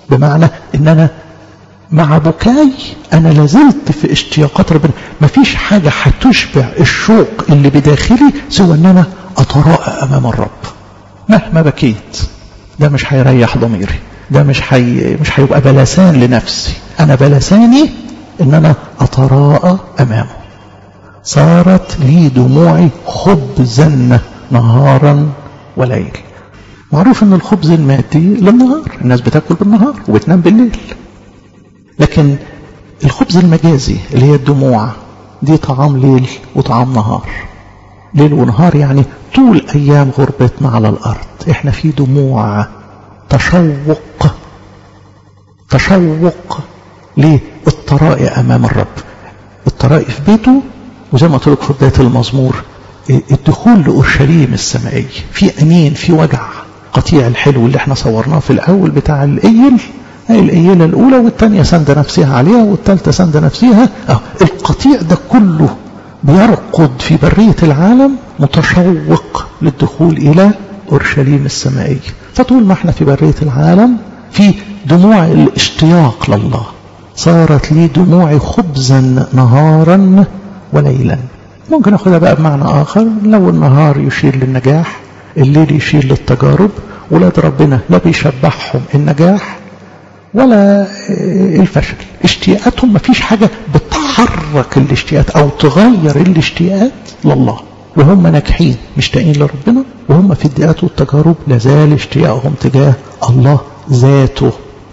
بمعنى ان انا مع بكاي انا لازلت في اشتياقات ربنا. مفيش حاجة هتشبع الشوق اللي بداخلي سوى ان انا اتراءى امام الرب. مهما بكيت ده مش هيريح ضميري، ده مش حي... مش هيبقى بلسان لنفسي، انا بلساني ان انا اتراءى امامه. صارت لي دموعي خبزا نهارا وليل. معروف ان الخبز المادي للنهار، الناس بتاكل بالنهار وبتنام بالليل، لكن الخبز المجازي اللي هي الدموع دي طعام ليل وطعام نهار. ليل ونهار يعني طول ايام غربتنا على الارض احنا في دموع، تشوق تشوق للطرائي امام الرب، الطرائي في بيته، وزي ما قلت لك في بدايه المزمور الدخول لاورشليم السمائيه في انين، في وجع. قطيع الحلو اللي احنا صورناه في الاول بتاع الايل، الايله الاولى والثانيه سند نفسها عليها والثالثه سند نفسها، اه القطيع ده كله بيرقد في بريه العالم متشوق للدخول الى اورشليم السمائيه. فطول ما احنا في بريه العالم في دموع الاشتياق لله. صارت لي دموعي خبزا نهارا وليلا. ممكن اخذها بقى بمعنى اخر، لو النهار يشير للنجاح، الليل يشير للتجارب. ولاد ربنا لا بيشبعهم النجاح ولا الفشل، اشتياقاتهم ما فيش حاجة بتحرك الاشتياقات او تغير الاشتياقات لله، وهم ناجحين مشتاقين لربنا، وهم في الضيقات والتجارب لازال اشتياقهم تجاه الله ذاته.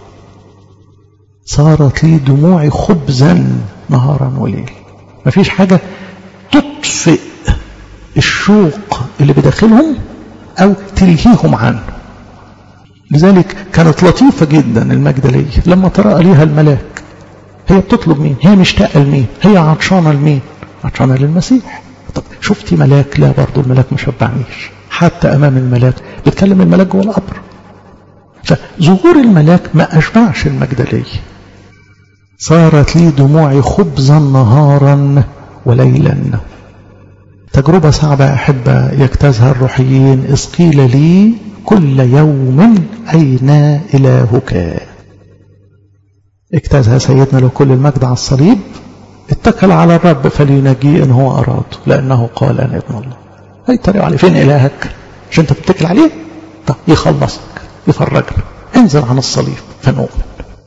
صارت لي دموعي خبزا نهارا وليل. ما فيش حاجة تطفئ الشوق اللي بداخلهم او تلهيهم عنه. لذلك كانت لطيفة جدا المجدلية لما ترى ليها الملاك. هي بتطلب مين؟ هي مشتاقة لمين؟ هي عطشانة لمين؟ عطشانة للمسيح. طب شفتي ملاك؟ لا، برضو الملاك ما شبعنيش. حتى امام الملاك بتكلم الملاك جوه القبر. فظهور الملاك ما اشبعش المجدلية. صارت لي دموعي خبزا نهارا وليلا. تجربة صعبة أحبة يجتازها الروحيين. إذ قيل لي كل يوم أين إلهك. اجتازها سيدنا له كل المجد على الصليب. اتكل على الرب فلينجيه إن هو أراد، لأنه قال أنا ابن الله. هاي طريقة عليه. فين إلهك؟ مش أنت بتتكل عليه؟ طب يخلصك يفرجنا. انزل عن الصليب فنؤمن.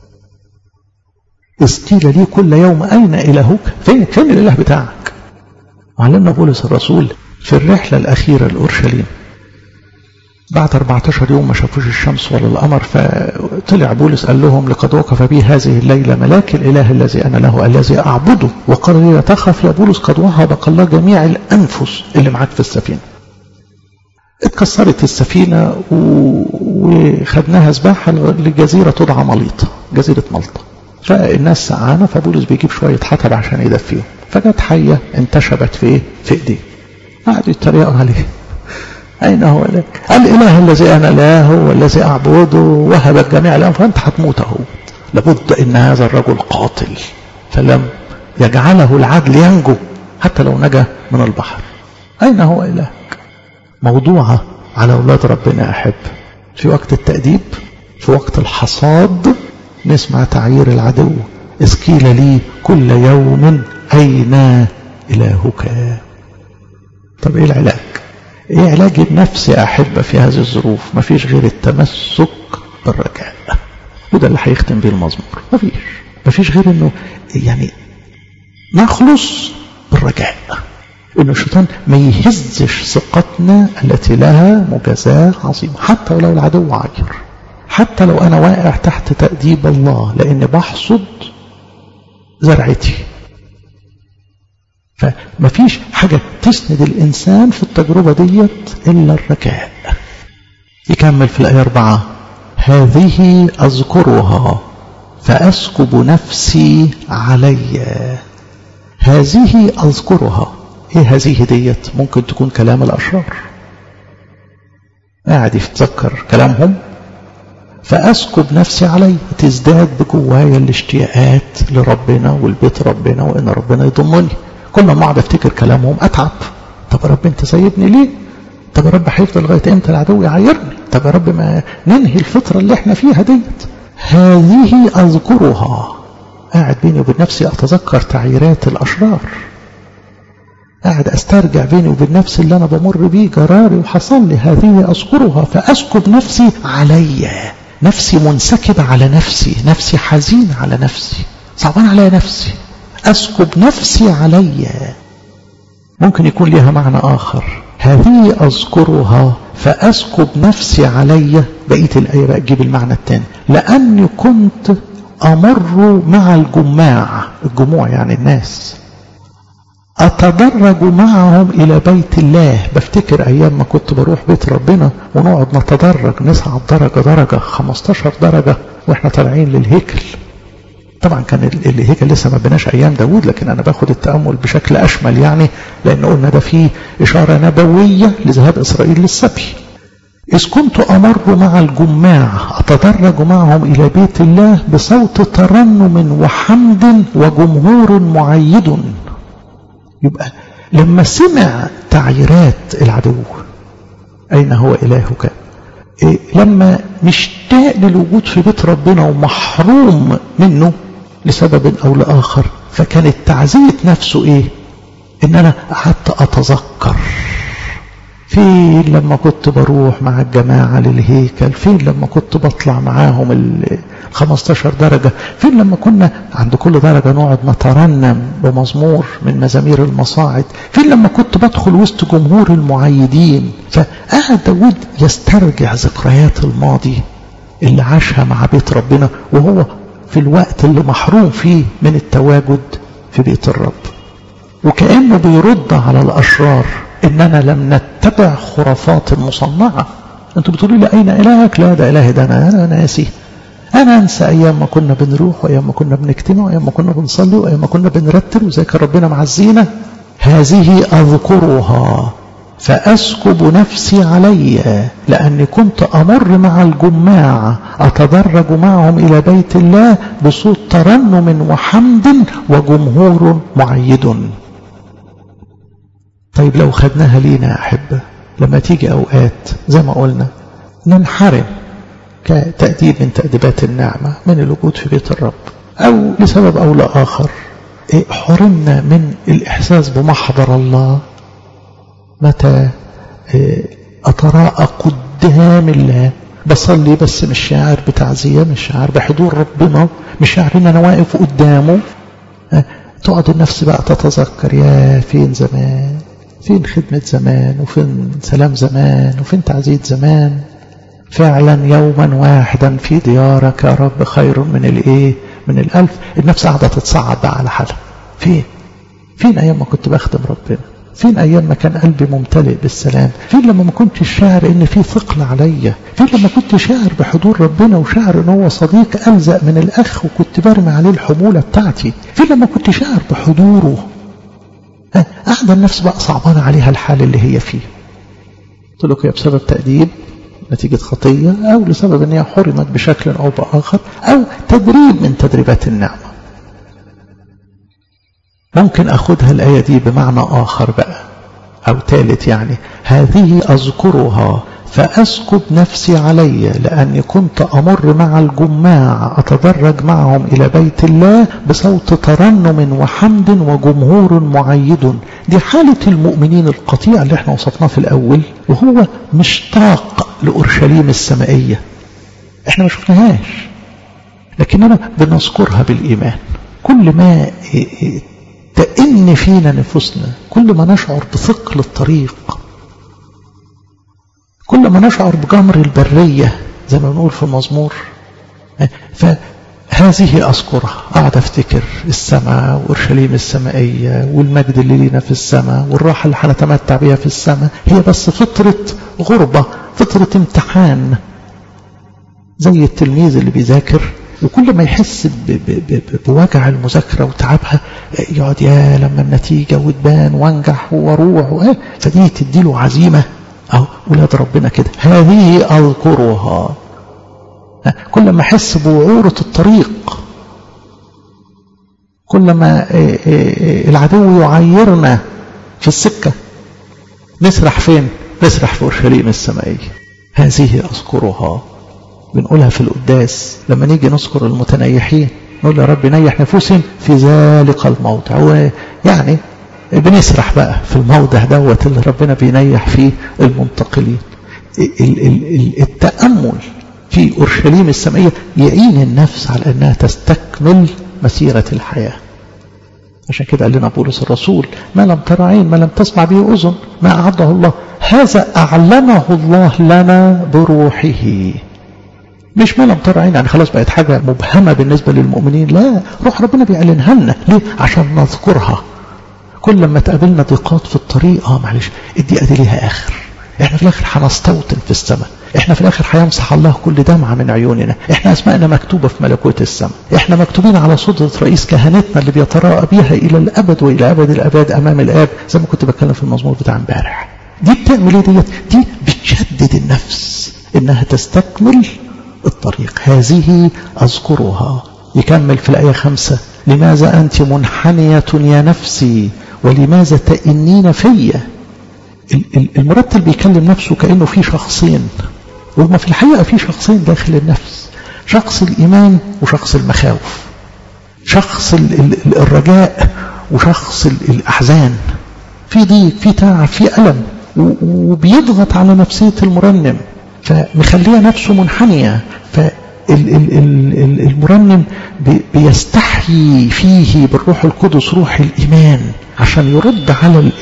إذ قيل لي كل يوم أين إلهك. فين فين الإله بتاعك؟ وعلمنا بولس الرسول في الرحلة الأخيرة لأورشليم بعد أربعة عشر يوم ما شافوش الشمس ولا القمر، فطلع بولس قال لهم لقد وقف بي هذه الليلة ملاك الإله الذي أنا له الذي أعبده وقال لي لا تخف يا بولس قد وهبك الله جميع الأنفس اللي معاك في السفينة. اتكسرت السفينة وخدناها سباحة لجزيرة تدعى مليطة، جزيرة ملطة. فالناس سعانة، فبولس بيجيب شوية حطب عشان يدفيهم، فجت حية انتشبت في ايه؟ في ايديه. قعدوا يتريقوا عليه. أين هو لك؟ الإله الذي أنا له والذي أعبده وهبت جميع الأنفس، فأنت هتموت أهو. لابد أن هذا الرجل قاتل، فلم يجعله العدل ينجو حتى لو نجا من البحر. أين هو إلهك؟ موضوعة على أولاد ربنا أحب. في وقت التأديب، في وقت الحصاد، نسمع تعيير العدو. إذ قيل لي كل يوم أين إلهك. طب إيه العلاج؟ إيه علاج النفس يا أحبة في هذه الظروف؟ ما فيش غير التمسك بالرجاء، وده اللي هيختم بيه المزمور. ما فيش ما فيش غير إنه يعني نخلص بالرجاء، إنه الشيطان ما يهزش ثقتنا التي لها مجازاة عظيمة، حتى ولو العدو عاير، حتى لو أنا واقع تحت تأديب الله، لأن بحصد زرعتي. فما فيش حاجة تسند الإنسان في التجربة ديت إلا الرجاء. يكمل في الآية أربعة: هذه أذكرها فأسكب نفسي علي. هذه أذكرها. إيه هذه ديت؟ ممكن تكون كلام الأشرار، قاعد يتذكر كلامهم. فأسكب نفسي علي، تزداد بجوايا الاشتياقات لربنا والبيت ربنا وإن ربنا يضمني. كل ما اقعد افتكر كلامهم اتعب. طب يا رب انت سايبني ليه؟ طب يا رب هيفضل لغايه امتى العدو يعايرني؟ طب يا رب ما ننهي الفتره اللي احنا فيها ديت. هذه أذكرها. قاعد بيني وبين نفسي أتذكر تعييرات الأشرار، قاعد أسترجع بيني وبين نفسي اللي أنا بمر بيه، جراري وحصل لي. هذه أذكرها فأسكب نفسي علي. نفسي منسكبة على نفسي، نفسي حزين على نفسي، صعبان على نفسي، أسكب نفسي علي. ممكن يكون لها معنى آخر، هذه أذكرها فأسكب نفسي علي. بقية الآية بقى تجيب المعنى الثاني، لأني كنت أمر مع الجماع، الجموع يعني الناس، أتدرج معهم إلى بيت الله. بفتكر أيام ما كنت بروح بيت ربنا ونقعد نتدرج، نصعد درجة درجة، خمستاشر درجة وإحنا طالعين للهيكل. طبعا كان الهيكل لسه ما بناش أيام داود، لكن أنا باخد التأمل بشكل أشمل يعني، لأن قلنا ده فيه إشارة نبوية لذهاب إسرائيل للسبي. إذ كنت أمر مع الجماع أتدرج معهم إلى بيت الله بصوت ترنم وحمد وجمهور معيد. يبقى لما سمع تعييرات العدو، أين هو إلهك، إيه لما مشتاق للوجود في بيت ربنا ومحروم منه لسبب أو لآخر، فكانت تعزية نفسه إيه؟ إن أنا قعدت أتذكر فين لما كنت بروح مع الجماعة للهيكل، فين لما كنت بطلع معاهم ال خمستاشر درجة، فين لما كنا عند كل درجة نقعد نترنم بمزمور من مزامير المصاعد، فين لما كنت بدخل وسط جمهور المعيدين. فقعد داود يسترجع ذكريات الماضي اللي عاشها مع بيت ربنا وهو في الوقت اللي محروم فيه من التواجد في بيت الرب، وكأنه بيرد على الأشرار إننا لم نتبع خرافات مصنعة. أنتوا بتقولوا لي أين إلهك؟ لا، ده إلهي ده أنا أنا ناسي. أنا أنسى أيام ما كنا بنروح، وأيام ما كنا بنجتمع، وأيام ما كنا بنصلي، وأيام ما كنا بنرتل وذكر ربنا معزينا. هذه أذكرها فأسكب نفسي علي، لأني كنت أمر مع الجماع أتدرج معهم إلى بيت الله بصوت ترنم وحمد وجمهور معيد. طيب لو خدناها لينا أحبة، لما تيجي أوقات زي ما قلنا ننحرم كتأديب من تأديبات النعمة من الوجود في بيت الرب، أو لسبب أو لآخر حرمنا من الإحساس بمحضر الله، متى أتراءى قدام الله بصلي بس مش شاعر بتعزية، مش شاعر بحضور ربنا، مش شاعر إن أنا واقف قدامه، تقعد النفس بقى تتذكر يا فين زمان، فين خدمة زمان، وفين سلام زمان، وفين تعزية زمان. فعلا يوما واحدا في ديارك يا رب خير من الايه من الألف. النفس قاعدة تتصعد بقى على حالها. فين فين أيام ما كنت بخدم ربنا، فين أيام ما كان قلبي ممتلئ بالسلام، فين لما ما كنت شاعر إن في ثقل عليا، فين لما كنت شاعر بحضور ربنا وشاعر إن هو صديق ألزق من الأخ وكنت برمي عليه الحمولة بتاعتي، فين لما كنت شاعر بحضوره. قاعدة النفس بقى صعبانة عليها الحال اللي هي فيه. قلت لك يا بسبب تأديب نتيجة خطية، أو لسبب أن هي حرمت بشكل أو بآخر، أو تدريب من تدريبات النعمة. ممكن أخذها الآية دي بمعنى آخر بقى أو ثالث، يعني هذه أذكرها فأسكب نفسي علي، لأني كنت أمر مع الجماع أتدرج معهم إلى بيت الله بصوت ترنم وحمد وجمهور معيد. دي حالة المؤمنين القطيع اللي احنا وصفناه في الأول، وهو مشتاق لأورشليم السمائية. احنا ما شفناهاش لكننا بنذكرها بالإيمان. كل ما تئن فينا نفوسنا، كل ما نشعر بثقل الطريق، كل ما نشعر بجمر البرية زي ما بنقول في المزمور، فهذه أذكرها. قاعد أفتكر السماء وأورشليم السمائية والمجد اللي لينا في السماء والراحة اللي هنتمتع بها في السماء. هي بس فترة غربة، فترة امتحان، زي التلميذ اللي بيذاكر وكل ما يحس بوجع المذاكرة وتعبها يقعد يا لما النتيجة وتبان وانجح واروح، فدي تديله عزيمة. أو ولاد ربنا كده، هذه أذكرها. كل ما أحس بوعورة الطريق، كل ما العدو يعيرنا في السكة، نسرح فين؟ نسرح في أورشليم السمائية. هذه أذكرها بنقولها في القداس لما نيجي نذكر المتنيحين، نقول يا رب نيح نفوسهم في ذلك الموضع. هو يعني بنسرح بقى في الموضع دوت اللي ربنا بينيح فيه المنتقلين. التأمل في أورشليم السمائية يعين النفس على أنها تستكمل مسيرة الحياة. عشان كده قال لنا بولس الرسول ما لم ترى عين، ما لم تسمع به أذن، ما أعده الله، هذا أعلمه الله لنا بروحه. مش ما لم ترى عين يعني خلاص بقت حاجة مبهمة بالنسبة للمؤمنين، لا، روح ربنا بيعلنها لنا. ليه؟ عشان نذكرها كل لما تقابلنا ضيقات في الطريق. اه معلش الدقيقة دي ليها آخر، احنا في الآخر هنستوطن في السماء، احنا في الآخر هيمسح الله كل دمعة من عيوننا، احنا أسماءنا مكتوبة في ملكوت السماء، احنا مكتوبين على صدرة رئيس كهنتنا اللي بيتراءى بيها إلى الأبد وإلى أبد الأبد أمام الآب، زي ما كنت بتكلم في المزمور بتاع امبارح. دي بتعمل ايه ديت؟ دي بتشدد النفس إنها تستكمل الطريق. هذه أذكرها. يكمل في الآية خمسة: لماذا أنت منحنية يا نفسي ولماذا تئنين فيا؟ المرتل بيكلم نفسه كأنه في شخصين، وما في الحقيقة في شخصين داخل النفس، شخص الإيمان وشخص المخاوف، شخص الرجاء وشخص الأحزان. في ضيق، في تعب، في ألم، وبيضغط على نفسية المرنم فمخليه نفسه منحنية. فالمرنم بيستحيي فيه بالروح القدس روح الإيمان عشان يرد على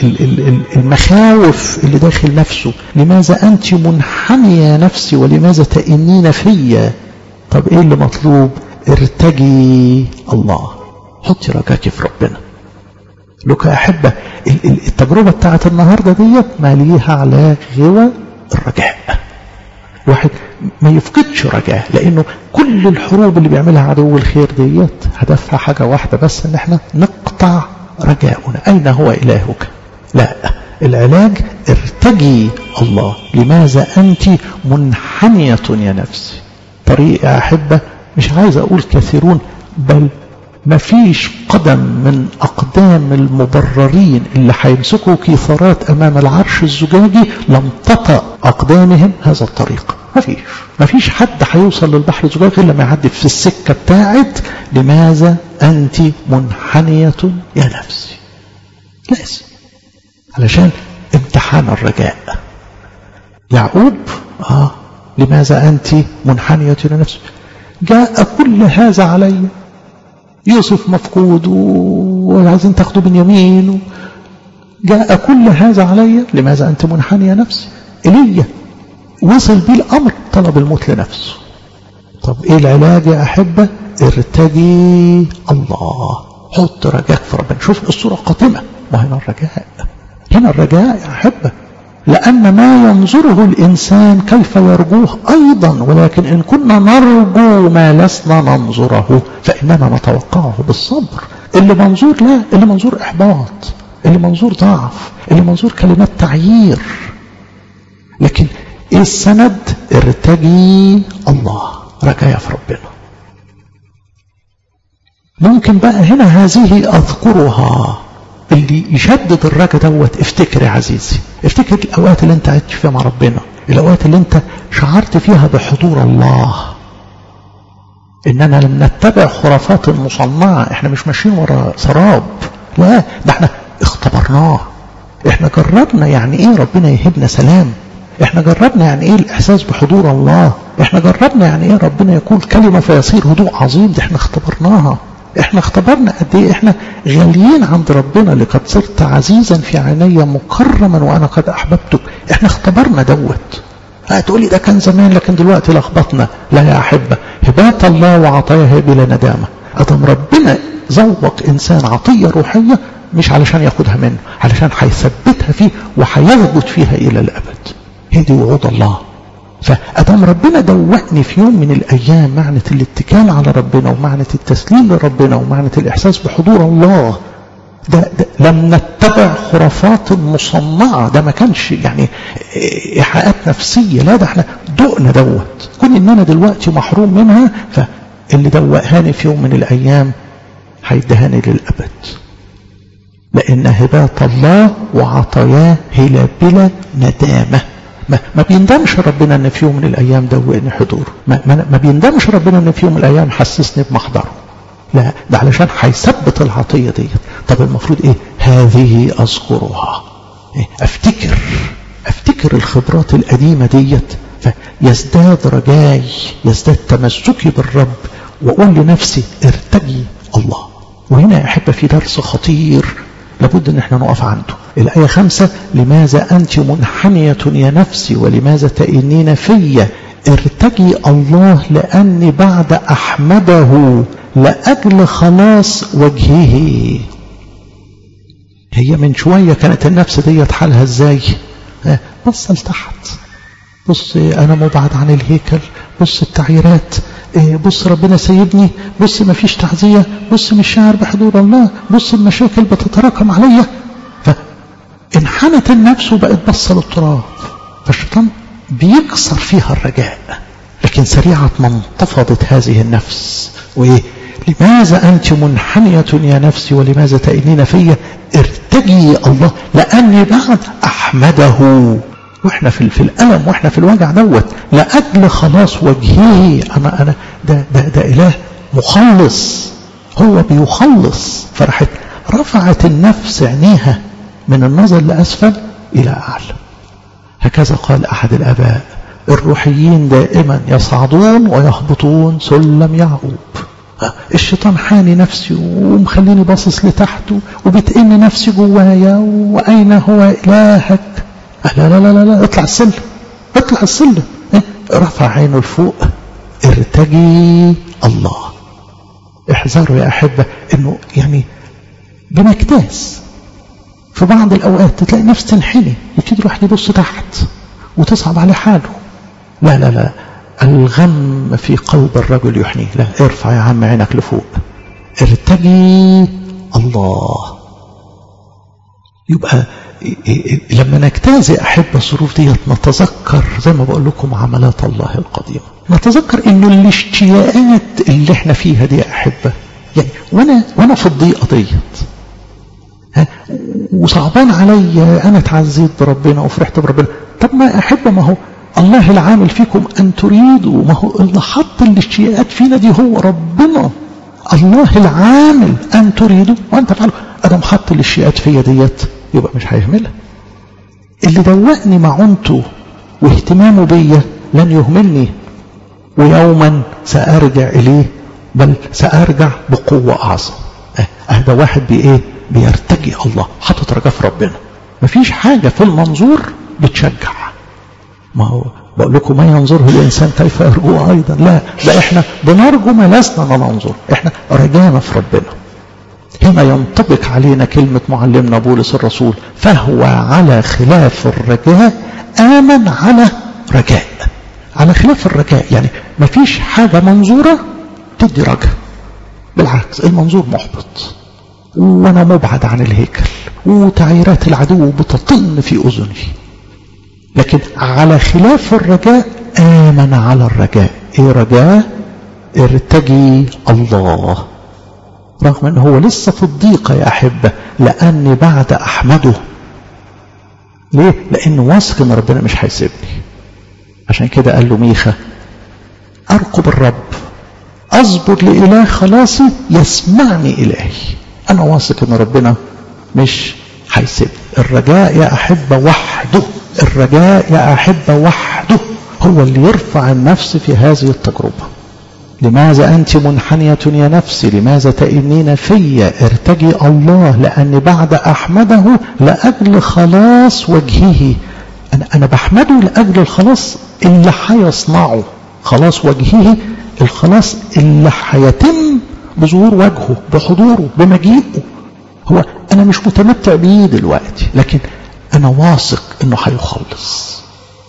المخاوف اللي داخل نفسه. لماذا أنت منحنية نفسي ولماذا تئنين فيا؟ طب إيه اللي مطلوب؟ ارتجي الله، حطي رجاك في ربنا. لك أحبة التجربة بتاعت النهاردة ديت ما ليها على غوى الرجاء. واحد ما يفقدش رجاء، لأنه كل الحروب اللي بيعملها عدو الخير ديت هدفها حاجة واحدة بس، ان احنا نقطع رجاؤنا. أين هو إلهك؟ لا، العلاج ارتجي الله. لماذا أنت منحنية يا نفسي؟ طريق يا أحبة مش عايز أقول كثيرون، بل ما فيش قدم من أقدام المبررين اللي هيمسكوا كيثارات أمام العرش الزجاجي لم تطأ أقدامهم هذا الطريق. ما فيش ما فيش حد هيوصل للبحر الزجاجي إلا ما يعدي في السكة بتاعت لماذا أنت منحنية يا نفسي. لازم، علشان امتحان الرجاء. يعقوب آه لماذا أنت منحنية يا نفسي؟ جاء كل هذا علي، يوسف مفقود وعايزين تاخدوا بنيامين، جاء كل هذا علي، لماذا أنت منحنية نفسي؟ إيليا وصل بيه الأمر طلب الموت لنفسه. طب إيه العلاج يا أحبة؟ ارتجي الله، حط رجاء في ربنا. شوف الصورة قاتمة، ما هنا الرجاء، هنا الرجاء يا أحبة. لأن ما ينظره الإنسان كيف يرجوه أيضا، ولكن إن كنا نرجو ما لسنا ننظره فإننا نتوقعه بالصبر. اللي منظور لا، اللي منظور إحباط، اللي منظور ضعف، اللي منظور كلمات تعيير. لكن إيه السند؟ ارتجي الله، رجاء في ربنا. ممكن بقى هنا هذه أذكرها اللي يشدد الرجاء دوت. افتكر يا عزيزي، افتكر الأوقات اللي انت عشت فيها مع ربنا، الأوقات اللي انت شعرت فيها بحضور الله. إننا لم نتبع خرافات مصنعة، احنا مش ماشيين ورا سراب، لا، ده احنا اختبرناه، احنا جربنا يعني ايه ربنا يهبنا سلام، احنا جربنا يعني ايه الإحساس بحضور الله، احنا جربنا يعني ايه ربنا يقول كلمة فيصير هدوء عظيم. ده احنا اختبرناها، احنا اختبرنا قد ايه احنا غاليين عند ربنا. لقد صرت عزيزا في عيني مكرما وانا قد احببتك. احنا اختبرنا دوت. هتقولي ده كان زمان لكن دلوقتي لخبطنا. لا يا احبه، هبات الله وعطاياه بلا ندامه. ادم ربنا ذوق انسان عطيه روحيه مش علشان ياخدها منه، علشان هيثبتها فيه وهيثبت فيها الى الابد. هي دي وعود الله. فأدام ربنا دوقني في يوم من الأيام معنى الاتكال على ربنا ومعنى التسليم لربنا ومعنى الإحساس بحضور الله، ده, ده لم نتبع خرافات مصنعة. ده ما كانش يعني إيحاءات نفسية، لا، ده احنا دقنا دوت. كون إن أنا دلوقتي محروم منها، فاللي دوقهاني في يوم من الأيام هيدهاني للأبد. لأن هبات الله وعطاياه هي بلا ندامة. ما, ما بيندمش ربنا ان في يوم من الايام دوقني حضوره، ما, ما, ما بيندمش ربنا ان في يوم من الايام حسسني بمحضره، لا ده علشان هيثبت العطيه ديت. طب المفروض ايه؟ هذه اذكرها، إيه؟ افتكر افتكر الخبرات القديمه ديت، فيزداد رجاي، يزداد تمسكي بالرب، واقول لنفسي ارتجي الله. وهنا يا احبه في درس خطير لابد ان احنا نقف عنده. الآية خمسة: لماذا أنت منحنية يا نفسي ولماذا تئنين في؟ ارتجي الله لأني بعد أحمده لأجل خلاص وجهه. هي من شوية كانت النفس دي حالها ازاي؟ بص لتحت، بص أنا مبعد عن الهيكل، بص التعييرات، بص ربنا سيبني، بص ما فيش تعزية، بص مش شاعر بحضور الله، بص المشاكل بتتراكم عليا. فانحنت النفس وبقت بصة للتراب، فالشيطان بيكسر فيها الرجاء. لكن سريعة ما انتفضت هذه النفس، وإيه؟ لماذا أنت منحنية يا نفسي ولماذا تئنين في؟ ارتجي الله لأني بعد أحمده. واحنا في في الألم واحنا في الوجع دوت لأجل خلاص وجهه. أنا أنا ده ده ده إله مخلص، هو بيخلص. فرحت رفعت النفس عينيها من النظر لأسفل إلى أعلى. هكذا قال أحد الآباء: الروحيين دائما يصعدون ويهبطون سلم يعقوب. الشيطان حاني نفسي ومخليني باصص لتحته وبتئن نفسي جوايا، وأين هو إلهك؟ لا لا لا لا، اطلع السلم، اطلع السلم. رفع عينه لفوق: ارتجي الله. احذروا يا أحبة انه يعني بنكتاس في بعض الأوقات تلاقي نفس تنحني، يبتدي الواحد يبص تحت وتصعب على حاله. لا لا لا، الغم في قلب الرجل يحنيه. لا، ارفع يا عم عينك لفوق، ارتجي الله. يبقى لما نجتاز أحب الظروف دي نتذكر زي ما بقول لكم عملات الله القديمة، نتذكر انه الاشتياقات اللي احنا فيها دي أحبة، يعني وانا وانا في الضيقة ديت وصعبان علي، انا اتعزيت بربنا وفرحت بربنا. طب ما أحب، ما هو الله العامل فيكم ان تريدوا، ما هو اللي حط الاشتياقات فينا دي هو ربنا. الله العامل ان تريدوا وانت تفعلوا. ادم حط الاشتياقات فيا ديت يبقى مش هيهملها. اللي دوقني معونته واهتمامه بيا لن يهملني، ويوما سأرجع إليه، بل سأرجع بقوة أعظم. اه ده واحد بإيه؟ بيرتجي الله، حطت رجاء في ربنا. مفيش حاجة في المنظور بتشجع. ما هو بقول لكم: ما ينظره الإنسان كيف يرجوه أيضا. لا، ده إحنا بنرجو ما لسنا ننظر، إحنا رجانا في ربنا. هنا ينطبق علينا كلمة معلمنا بولس الرسول: فهو على خلاف الرجاء آمن على رجاء. على خلاف الرجاء يعني ما فيش حاجة منظورة تدي رجاء، بالعكس المنظور محبط، وانا مبعد عن الهيكل وتعييرات العدو بتطن في أذني. لكن على خلاف الرجاء آمن على الرجاء. ايه رجاء؟ ارتجي الله، رغم انه هو لسه في الضيقة يا أحبة، لأني بعد أحمده. ليه؟ لأنه واثق ان ربنا مش هيسيبني. عشان كده قال له ميخا: أرقب الرب، أصبر لإله خلاصي، يسمعني إلهي. أنا واثق ان ربنا مش هيسيبني. الرجاء يا أحبة وحده، الرجاء يا أحبة وحده هو اللي يرفع النفس في هذه التجربة. لماذا أنت منحنية يا نفسي؟ لماذا تئنين في؟ ارتجي الله لأني بعد أحمده لأجل خلاص وجهه. أنا, أنا بحمده لأجل الخلاص اللي هيصنعه، خلاص وجهه، الخلاص اللي هيتم بظهور وجهه، بحضوره، بمجيئه. هو أنا مش متمتع بيه دلوقتي، لكن أنا واثق أنه هيخلص.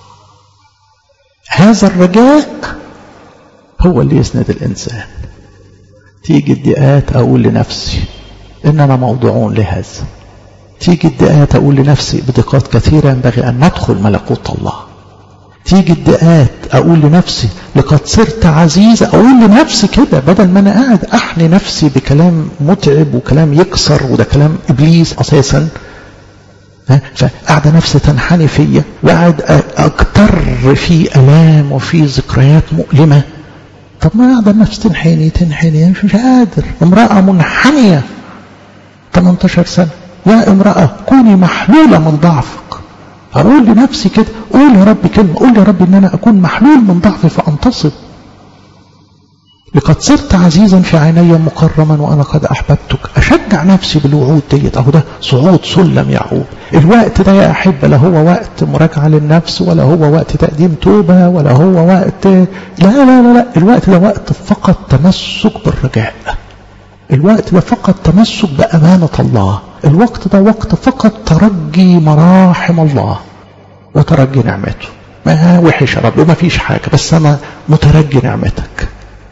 هذا الرجاء هو اللي يسند الإنسان. تيجي الضيقات أقول لنفسي إننا موضوعون لهذا. تيجي الضيقات أقول لنفسي بضيقات كثيرة ينبغي أن ندخل ملكوت الله. تيجي الضيقات أقول لنفسي لقد صرت عزيزة. أقول لنفسي كده بدل ما أنا قاعد أحني نفسي بكلام متعب وكلام يكسر، وده كلام إبليس أساسا. فقاعدة نفسي تنحني فيا وقاعد أكتر في ألام وفي ذكريات مؤلمة. طب ما قاعدة النفس تنحني تنحني مش, مش قادر. امرأة منحنية ثمانية عشر سنة، يا امرأة كوني محلولة من ضعفك. أقول لنفسي كده، قول يا رب كلمة، قول يا رب إن أنا أكون محلول من ضعفي فأنتصب. لقد صرت عزيزا في عيني مكرما وأنا قد أحببتك. أشجع نفسي بالوعود ديت. أهو ده صعود سلم يعقوب. الوقت ده يا أحب لا هو وقت مراجعة للنفس، ولا هو وقت تقديم توبة، ولا هو وقت لا لا لا لا الوقت ده وقت فقط تمسك بالرجاء. الوقت ده فقط تمسك بأمانة الله. الوقت ده وقت فقط ترجي مراحم الله وترجي نعمته. ما وحش يا رب وما فيش حاجة، بس أنا مترجي نعمتك.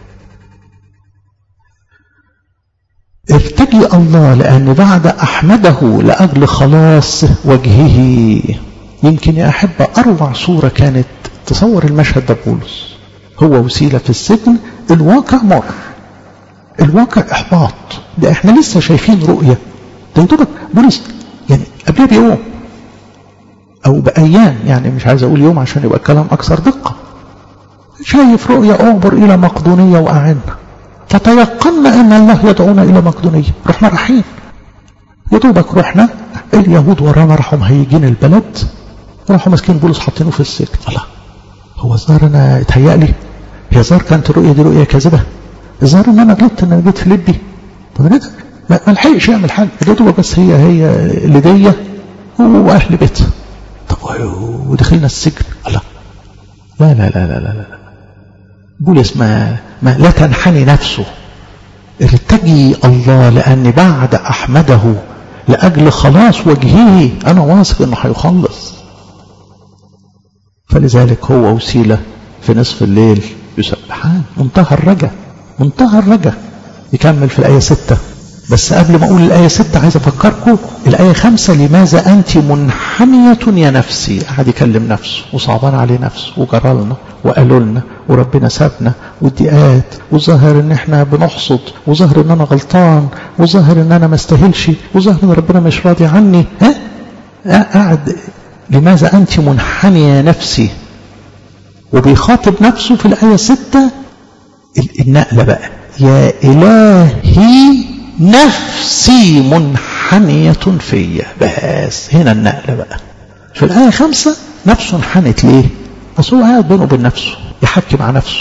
ارتجي الله لأن بعد أحمده لأجل خلاص وجهه. يمكن يا أحب أروع صورة كانت تصور المشهد ده بولس. هو وسيلة في السجن، الواقع مر، الواقع إحباط. ده احنا لسه شايفين رؤية. ده يدوبك بولس يعني قبلها بيوم أو بأيام، يعني مش عايز أقول يوم عشان يبقى الكلام أكثر دقة. شايف رؤية أعبر إلى مقدونية وأعنا، فتيقنا أن الله يدعونا إلى مقدونية. رحنا رايحين يدوبك، رحنا اليهود ورانا راحوا مهيجين البلد، راحوا ماسكين بولس حاطينه في السجن. الله، هو الظاهر أنا اتهيألي، هي ظاهر كانت الرؤية دي رؤية كاذبة، الظاهر ان انا غلطت ان انا جيت في لبي. طب كده ما لحقش يعمل حاجه، ده بس هي هي لديه واهل بيتها. طب ودخلنا السجن. الله، لا لا لا لا لا لا بولس ما, ما لا تنحني نفسه. ارتجي الله لأن بعد أحمده لأجل خلاص وجهه أنا واثق أنه هيخلص. فلذلك هو وسيلة في نصف الليل يسبحان. منتهى الرجاء، منتهى الرجاء. يكمل في الآية ستة. بس قبل ما أقول الآية ستة عايز أفكركم الآية خمسة. لماذا أنت منحنية يا نفسي؟ قاعد يكلم نفسه وصعبان عليه نفسه وجرالنا وقالوا لنا وربنا سابنا والضيقات، وظاهر ان احنا بنحصد، وظاهر ان انا غلطان، وظاهر ان انا ما استاهلش، وظاهر ان ربنا مش راضي عني. ها قاعد لماذا أنت منحنية يا نفسي؟ وبيخاطب نفسه في الآية ستة النقلة بقى. يا إلهي نفسي منحنية فيا. بس هنا النقلة بقى. في الآية خمسة نفسه انحنت ليه؟ أصل هو قاعد بينه وبين نفسه يحكي مع نفسه.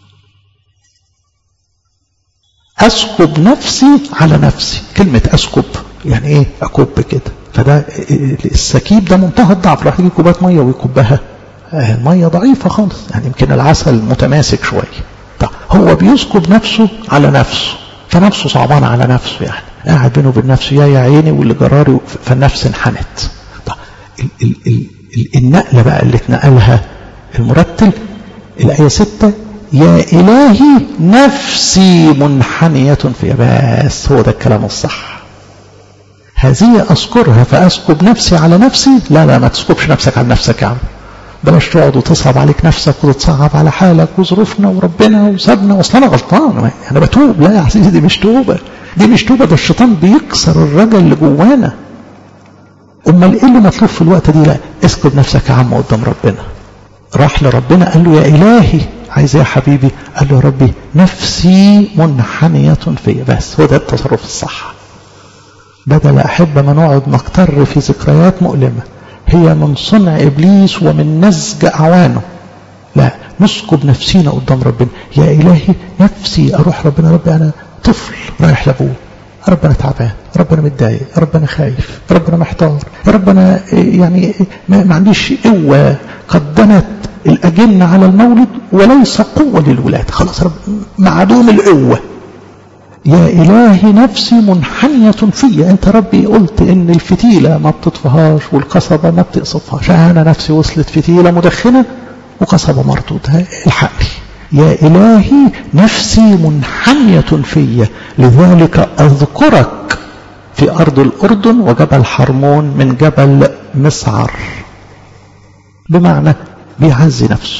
أسكب نفسي على نفسي. كلمة أسكب يعني إيه؟ أكب كده. فده السكيب ده منتهى الضعف. راح يجي كوبات مية ويكبها، المية ضعيفة خالص، يعني يمكن العسل متماسك شوية. طيب هو بيسكب نفسه على نفسه، فنفسه صعبان على نفسه، يعني قاعد بينه وبين نفسه يا يا عيني واللي جراري، فالنفس انحنت. طيب ال ال ال ال النقلة بقى اللي اتنقلها المرتل الآية ستة. يا إلهي نفسي منحنية فيا. بس هو ده الكلام الصح. هذه أذكرها فأسكب نفسي على نفسي. لا لا ما تسكبش نفسك على نفسك يا عم. بلاش تقعد وتصعب عليك نفسك وتتصعب على حالك وظروفنا وربنا وسابنا واصل انا غلطان انا بتوب. لا يا عزيزي دي مش توبه، دي مش توبه. ده الشيطان بيكسر الرجل اللي جوانا. امال ايه اللي مطلوب في الوقت دي؟ لا اسكب نفسك يا عم قدام ربنا. راح لربنا قال له يا الهي عايز ايه يا حبيبي؟ قال له يا ربي نفسي منحنيه فيا. بس هو ده التصرف الصح. بدل احب ما نقعد نقتر في ذكريات مؤلمه هي من صنع إبليس ومن نزج أعوانه. لا نسكب نفسينا قدام ربنا. يا إلهي نفسي أروح ربنا. ربي أنا طفل رايح لأبوه، ربنا تعبان، ربنا متضايق، ربنا خايف، ربنا محتار، ربنا يعني ما عنديش قوة. قد دنت الأجنة على المولد وليس قوة للولادة. خلاص رب معدوم القوة. يا إلهي نفسي منحنية فيا. أنت ربي قلت إن الفتيلة ما بتطفهاش والقصبة ما بتقصفهاش. أنا نفسي وصلت فتيلة مدخنة وقصبة مردودة. الحقني يا إلهي نفسي منحنية فيا. لذلك أذكرك في أرض الأردن وجبل حرمون من جبل مسعر. بمعنى بيعزي نفسه.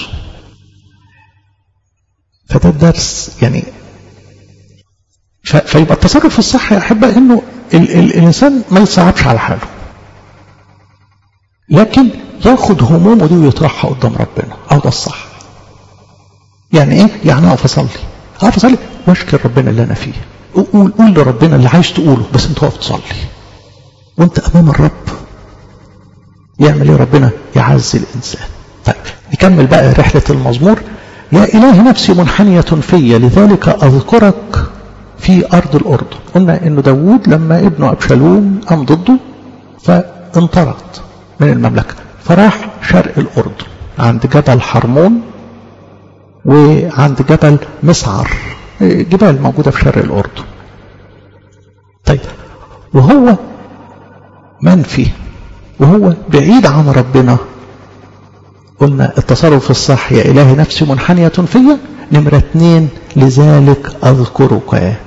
فده الدرس يعني. فيبقى التصرف الصح يا أحبة إنه ال ال الإنسان ما يتصعبش على حاله. لكن ياخد همومه دي ويطرحها قدام ربنا. أو ده الصح. يعني إيه؟ يعني أقف أصلي أقف أصلي واشكر ربنا اللي أنا فيه. قول قول لربنا اللي عايز تقوله، بس أنت واقف تصلي وأنت أمام الرب. يعمل إيه ربنا؟ يعزي الإنسان. طيب نكمل بقى رحلة المزمور. يا إله نفسي منحنية في، لذلك أذكرك في أرض الأردن. قلنا إنه داود لما ابنه أبشالوم قام ضده فانطرد من المملكة، فراح شرق الأردن عند جبل حرمون وعند جبل مسعر، جبال موجودة في شرق الأردن. طيب وهو منفي وهو بعيد عن ربنا، قلنا التصرف الصح يا إلهي نفسي منحنية في. نمرة اتنين لذلك أذكرك.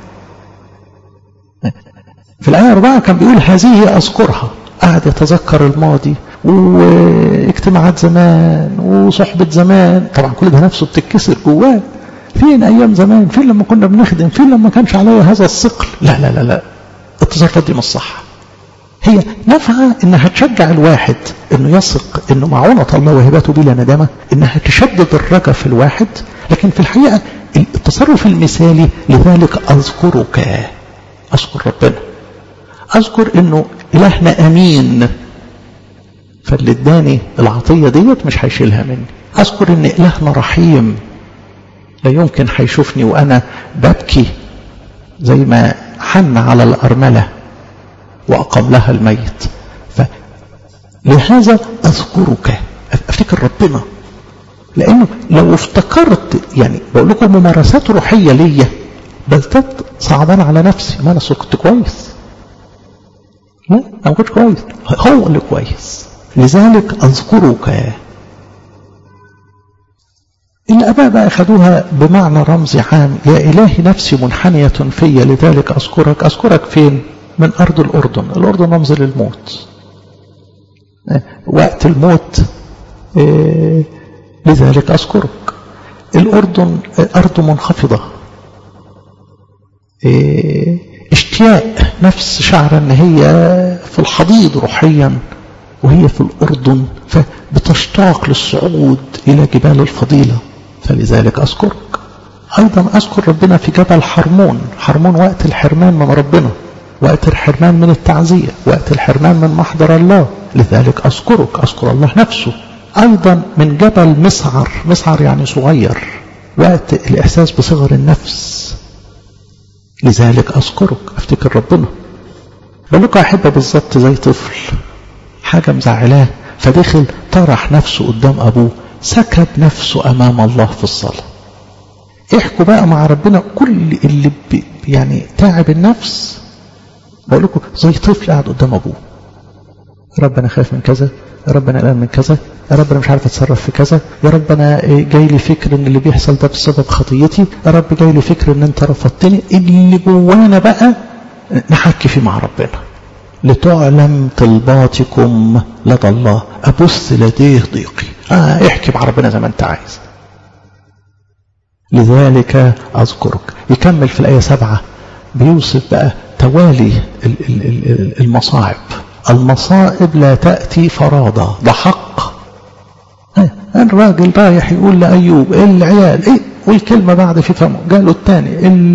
في الآية أربعة كان بيقول هذه أذكرها، قاعد يتذكر الماضي واجتماعات زمان وصحبة زمان. طبعا كل ده نفسه بتتكسر جواه. فين أيام زمان؟ فين لما كنا بنخدم؟ فين لما كانش عليا هذا الثقل؟ لا لا لا لا، التصرفات دي مش صح. هي نافعة انها تشجع الواحد انه يثق انه معونة الله وهباته بلا ندامة، انها تشدد الرجاء في الواحد. لكن في الحقيقة التصرف المثالي لذلك أذكرك، أذكر ربنا، أذكر انه إلهنا أمين، فاللي اداني العطية ديت مش هيشيلها مني. أذكر ان إلهنا رحيم، لا يمكن هيشوفني وأنا ببكي زي ما حن على الأرملة وأقام لها الميت. فلهذا أذكرك، أفتكر ربنا. لأنه لو افتكرت، يعني بقول لكم ممارسات روحية ليا بلتت صعبان على نفسي، ما أنا كنت كويس، لا أنا ما كنتش كويس، هو اللي كويس. لذلك أذكرك. الآباء بقى أخذوها بمعنى رمزي عام. يا إلهي نفسي منحنية في، لذلك أذكرك. أذكرك فين؟ من أرض الأردن. الأردن رمز للموت، وقت الموت، إيه لذلك أذكرك. الأردن أرض منخفضة، إيه اشتياق نفس شعر أن هي في الحضيض روحيا وهي في الأردن، فبتشتاق للصعود إلى جبال الفضيلة، فلذلك أذكرك. أيضا أذكر ربنا في جبل حرمون. حرمون وقت الحرمان من ربنا، وقت الحرمان من التعزية، وقت الحرمان من محضر الله، لذلك أذكرك، أذكر الله نفسه. أيضا من جبل مسعر. مسعر يعني صغير، وقت الإحساس بصغر النفس، لذلك أذكرك، أفتكر ربنا. بلوك أحبه بالضبط زي طفل حاجة مزعلاه فدخل طرح نفسه قدام أبوه، سكب نفسه أمام الله في الصلاة. احكوا بقى مع ربنا كل اللي يعني تعب النفس. بقول لكم زي طفل قاعد قدام أبوه، يا رب أنا خايف من كذا، يا رب أنا قلقان من كذا، يا رب أنا مش عارف أتصرف في كذا، يا رب أنا جاي لي فكر إن اللي بيحصل ده بسبب خطيتي، يا رب جاي لي فكر إن أنت رفضتني. اللي جوانا بقى نحكي فيه مع ربنا. لتعلم طلباتكم لدى الله، أبث لديه ضيقي. آه احكي مع ربنا زي ما أنت عايز. لذلك أذكرك. يكمل في الآية سبعة بيوصف بقى توالي المصاعب. المصائب لا تأتي فرادى، ده حق. الراجل رايح يقول لأيوب العيال ايه، والكلمة بعد في فمه قالوا الثاني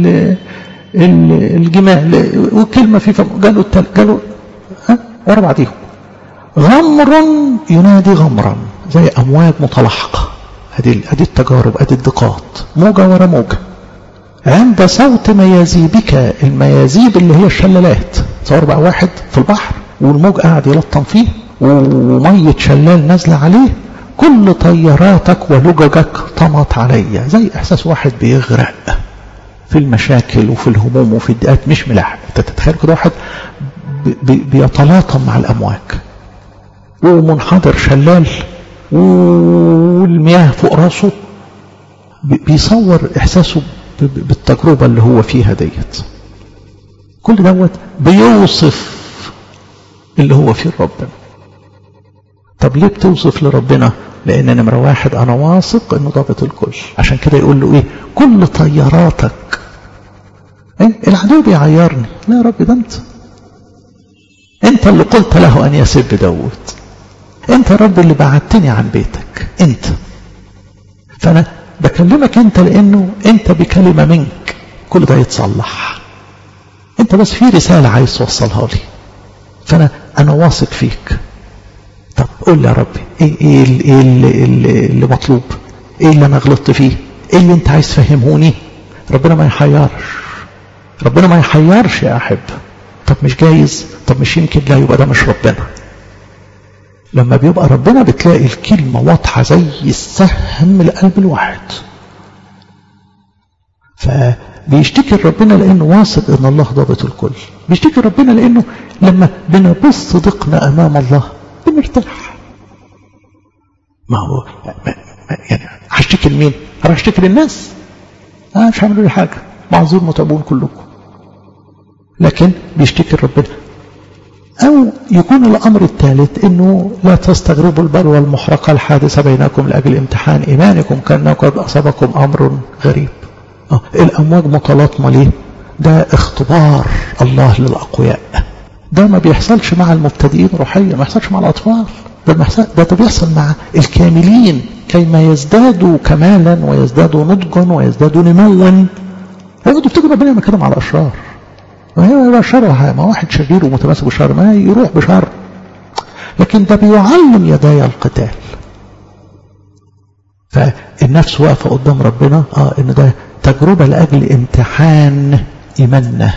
الجمال، والكلمة في فمه قالوا الثالث، قالوا ها ورا بعضيهم. غمر ينادي غمرا، زي أمواج متلاحقة. هذه هذه التجارب، هذه الضيقات، موجة ورا موجة. عند صوت ميازيبك، الميازيب اللي هي الشلالات. تصور بقى واحد في البحر والموج قاعد يلطم فيه ومية شلال نازلة عليه، كل طياراتك ولججك طمت عليا. زي احساس واحد بيغرق في المشاكل وفي الهموم وفي الضيقات، مش ملاحق. تتخيل كده واحد بيتلاطم مع الامواج ومنحدر شلال والمياه فوق راسه، بيصور احساسه بالتجربة اللي هو فيها ديت. كل دوت بيوصف اللي هو فيه ربنا. طب ليه بتوصف لربنا؟ لان نمرة واحد انا واثق انه ضابط الكل. عشان كده يقول له ايه؟ كل طياراتك. ايه العدو بيعيرني؟ لا يا رب، ده انت انت اللي قلت له ان يسب داود، انت يا رب اللي بعدتني عن بيتك انت، فانا بكلمك انت لانه انت بكلمة منك كل ده يتصلح. انت بس في رسالة عايز توصلها لي، فانا انا واثق فيك. طب قول لي يا ربي ايه ايه اللي, اللي, اللي, اللي مطلوب، ايه اللي انا غلطت فيه، ايه اللي انت عايز تفهموني. ربنا ما يحيرش، ربنا ما يحيرش يا احب. طب مش جايز، طب مش يمكن، لا يبقى ده مش ربنا. لما بيبقى ربنا بتلاقي الكلمة واضحة زي السهم لقلب الواحد. فبيشتكي ربنا لأنه واثق إن الله ضابط الكل. بيشتكي ربنا لأنه لما بنبث صدقنا أمام الله بنرتاح. ما هو يعني هشتكي لمين؟ هروح اشتكي للناس؟ آه مش هعملوا لي حاجة، معذور متعبون كلكم. لكن بيشتكي ربنا. أو يكون الأمر الثالث إنه لا تستغربوا البلوى المحرقة الحادثة بينكم لأجل امتحان إيمانكم كأنه قد أصابكم أمر غريب. آه الأمواج متلاطمة ليه؟ ده اختبار الله للأقوياء. ده ما بيحصلش مع المبتدئين روحيا، ما بيحصلش مع الأطفال، ده بيحصل ده, ده بيحصل مع الكاملين كيما يزدادوا كمالا ويزدادوا نضجا ويزدادوا نموا. هيقعدوا يفتكروا ربنا يعمل كده مع الأشرار. ما هي شر، ما واحد شرير ومتمسك بشر ما يروح بشر، لكن ده بيعلم يداي القتال. فالنفس واقفة قدام ربنا اه ان ده تجربة لأجل امتحان إيماننا.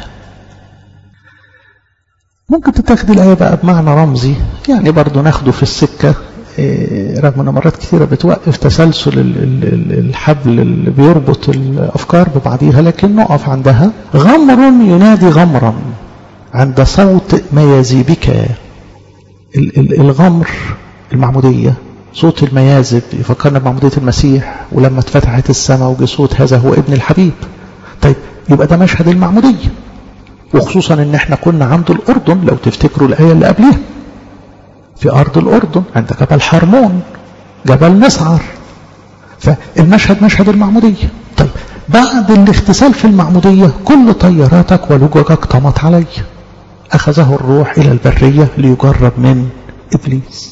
ممكن تتاخد الآية بقى بمعنى رمزي، يعني برضو ناخده في السكة، إيه رغم ان مرات كثيرة بتوقف تسلسل الحبل اللي بيربط الأفكار ببعضيها، لكن نقف عندها. غمر ينادي غمرا عند صوت ميازيبك. الغمر المعمودية، صوت الميازب يفكرنا بمعمودية المسيح، ولما اتفتحت السماء وجي صوت هذا هو ابن الحبيب. طيب يبقى ده مشهد المعمودية، وخصوصا ان احنا كنا عند الأردن لو تفتكروا الآية اللي قبلها، في أرض الأردن عند جبل حرمون، جبل مسعر. فالمشهد مشهد المعمودية. طيب بعد الاغتسال في المعمودية كل طياراتك ولججك طمت علي، أخذه الروح إلى البرية ليجرب من إبليس.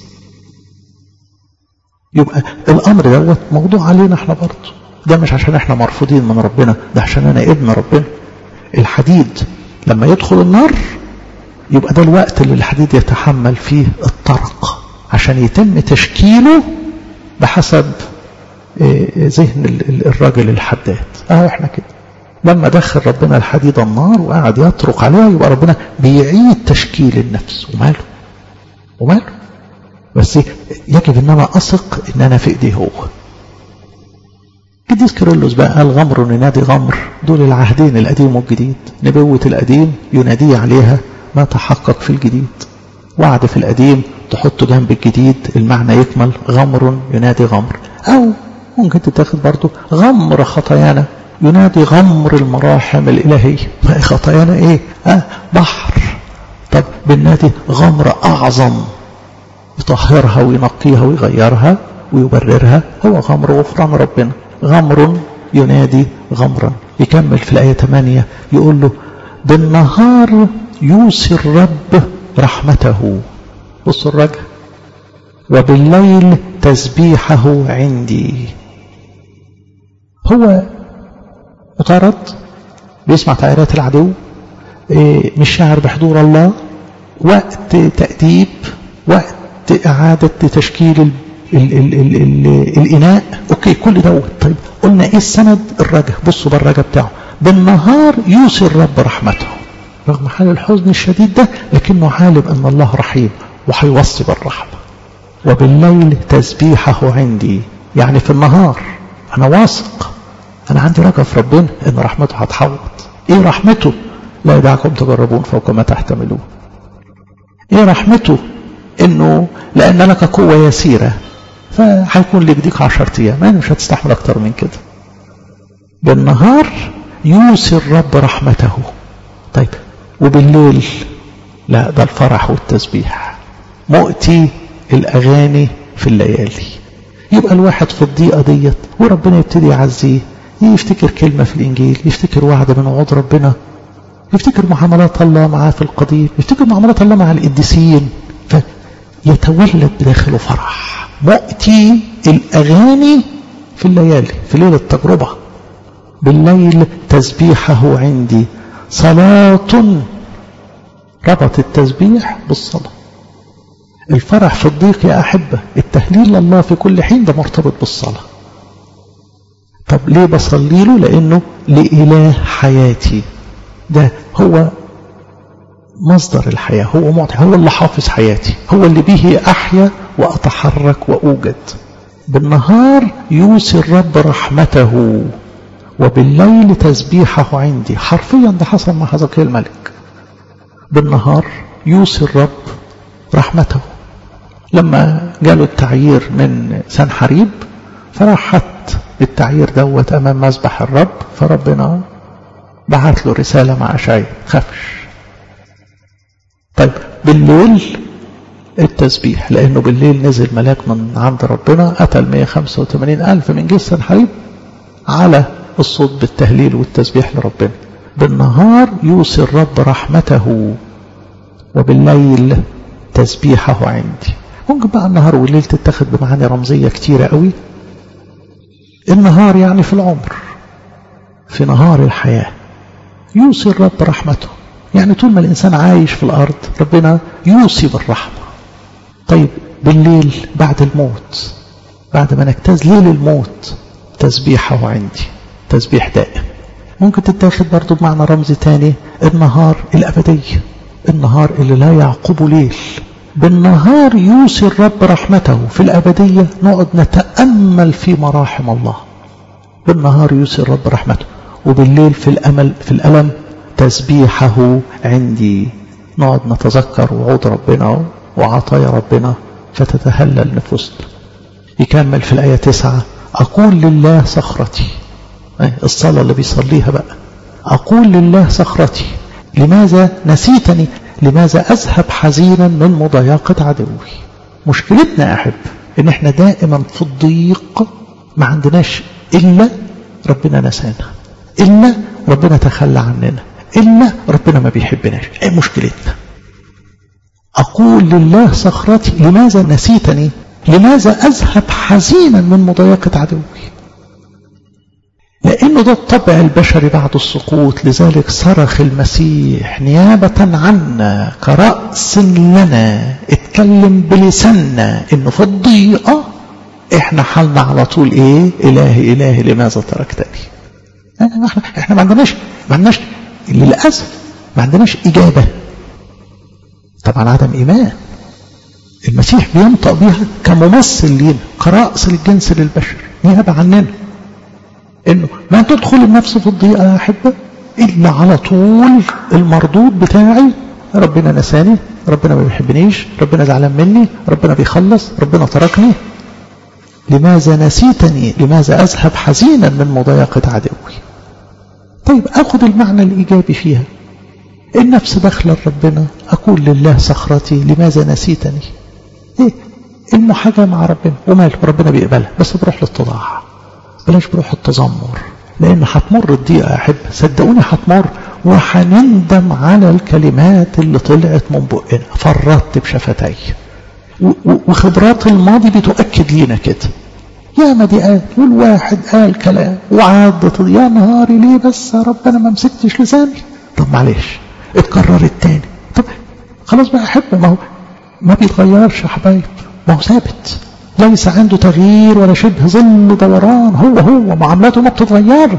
يبقى الأمر دوت موضوع علينا احنا برضه، ده مش عشان احنا مرفوضين من ربنا، ده عشان أنا ابن ربنا. الحديد لما يدخل النار يبقى ده الوقت اللي الحديد يتحمل فيه الطرق عشان يتم تشكيله بحسب ذهن الراجل الحداد. اهو احنا كده لما دخل ربنا الحديد النار وقعد يطرق عليها يبقى ربنا بيعيد تشكيل النفس. وماله وماله بس يجب ان انا اثق ان انا في ايديه هو. قديس كيرلس بقى قال غمر ينادي غمر، دول العهدين القديم والجديد. نبوة القديم ينادي عليها ما تحقق في الجديد، وعد في القديم تحطه جنب الجديد المعنى يكمل. غمر ينادي غمر. او ممكن تتاخد برضو غمر خطايانا ينادي غمر المراحم الالهيه. ما خطايانا ايه؟ اه بحر. طب بالنادي غمر اعظم يطهرها وينقيها ويغيرها ويبررها، هو غمر غفران ربنا. غمر ينادي غمرا. يكمل في الآية ثمانية يقول له بالنهار يوصي الرب رحمته، بص الرجل، وبالليل تسبيحه عندي. هو مطارد بيسمع تعيرات العدو، مش شاعر بحضور الله، وقت تأديب، وقت إعادة تشكيل ال ال ال ال ال الإناء. أوكي كل دوت. طيب قلنا إيه السند؟ الرجا. بصوا بالرجا بتاعه بالنهار يوصي الرب رحمته، رغم حال الحزن الشديد ده لكنه عالم أن الله رحيم وحيوصي بالرحمة. وبالليل تسبيحه عندي، يعني في النهار أنا واثق، أنا عندي رجا في ربنا أن رحمته هتحوط. إيه رحمته؟ لا يدعكم تجربون فوق ما تحتملون. إيه رحمته؟ إنه لأن لك قوة يسيرة فهيكون لك ديك عشرة أيام، يعني مش هتستحمل أكتر من كده. بالنهار يوصي الرب رحمته. طيب وبالليل لا، ده الفرح والتسبيح، مؤتي الأغاني في الليالي. يبقى الواحد في الضيقة ديت وربنا يبتدي يعزيه، يفتكر كلمة في الإنجيل، يفتكر وعد من وعود ربنا، يفتكر معاملات الله معاه في القديم، يفتكر معاملات الله مع القديسين، يتولد بداخله فرح. مؤتي الأغاني في الليالي، في ليلة التجربة. بالليل تسبيحه عندي. صلاة، ربط التسبيح بالصلاة. الفرح في الضيق يا أحبة، التهليل لله في كل حين، ده مرتبط بالصلاة. طب ليه بصلي له؟ لأنه لإله حياتي، ده هو مصدر الحياة، هو معطي، هو اللي حافظ حياتي، هو اللي به أحيا وأتحرك وأوجد. بالنهار يوصي الرب رحمته وبالليل تسبيحه عندي. حرفيا ده حصل مع حزقيا الملك. بالنهار يوصي الرب رحمته. لما جاله التعيير من سنحريب فراح حط التعيير دوت أمام مذبح الرب، فربنا بعت له رسالة مع أشعياء خافش. طيب بالليل التسبيح، لأنه بالليل نزل ملاك من عند ربنا قتل مئة وخمسة وثمانين ألف من جيش سنحريب على الصوت بالتهليل والتسبيح لربنا. بالنهار يوصي الرب رحمته وبالليل تسبيحه عندي. ممكن بقى النهار والليل تتخذ بمعاني رمزية كتيرة قوي. النهار يعني في العمر، في نهار الحياة يوصي الرب رحمته، يعني طول ما الإنسان عايش في الأرض ربنا يوصي بالرحمة. طيب بالليل بعد الموت، بعد ما نجتاز ليل الموت تسبيحه عندي، تسبيح دائم. ممكن تتاخد برضو بمعنى رمزي تاني، النهار الأبدية، النهار اللي لا يعقبه ليل. بالنهار يوصي الرب رحمته، في الأبدية نقعد نتأمل في مراحم الله. بالنهار يوصي الرب رحمته، وبالليل في الأمل في الألم تسبيحه عندي، نقعد نتذكر وعود ربنا وعطايا ربنا فتتهلل نفوسنا. يكمل في الآية تسعة، أقول لله صخرتي، الصلاة اللي بيصليها بقى، أقول لله صخرتي لماذا نسيتني، لماذا أذهب حزينا من مضايقة عدوي. مشكلتنا يا أحب إن إحنا دائما في الضيق ما عندناش إلا ربنا نسانا، إلا ربنا تخلى عننا، إلا ربنا ما بيحبناش. أي مشكلتنا. أقول لله صخرتي لماذا نسيتني، لماذا أذهب حزينا من مضايقة عدوي. لأنه ده الطبع البشري بعد السقوط. لذلك صرخ المسيح نيابة عنا كرأس لنا، اتكلم بلساننا انه في الضيقة احنا حالنا على طول ايه، الهي الهي لماذا تركتني. احنا احنا ما عندناش ما عندناش للاسف ما عندناش اجابة. طبعا عدم ايمان. المسيح بينطق بيها كممثل لينا، كرأس للجنس للبشر، نيابة عننا، انه ما تدخل النفس في الضيقة يا احبة الا على طول المردود بتاعي ربنا نساني، ربنا ما بيحبنيش، ربنا زعلان مني، ربنا بيخلص، ربنا تركني. لماذا نسيتني، لماذا اذهب حزينا من مضايقة عدوي. طيب اخذ المعنى الايجابي فيها، النفس داخله لربنا، اقول لله صخرتي لماذا نسيتني. ايه المحاجة مع ربنا وماله، ربنا بيقبلها، بس بروح للتضاع، بلاش بروح التذمر، لأن هتمر الضيقة يا أحب، صدقوني هتمر، وهنندم على الكلمات اللي طلعت من بقنا. فرطت بشفتي، وخبرات الماضي بتؤكد لينا كده. يا ما دي قال، والواحد قال كلام وعدت، يا نهاري ليه بس يا رب أنا ما مسكتش لساني. طب معلش اتكررت تاني، طب خلاص بقى يا أحب، ما هو ما بيتغيرش يا حبايب، ما هو ثابت، ليس عنده تغيير ولا شبه ظل دوران، هو هو معاملاته ما بتتغيرش.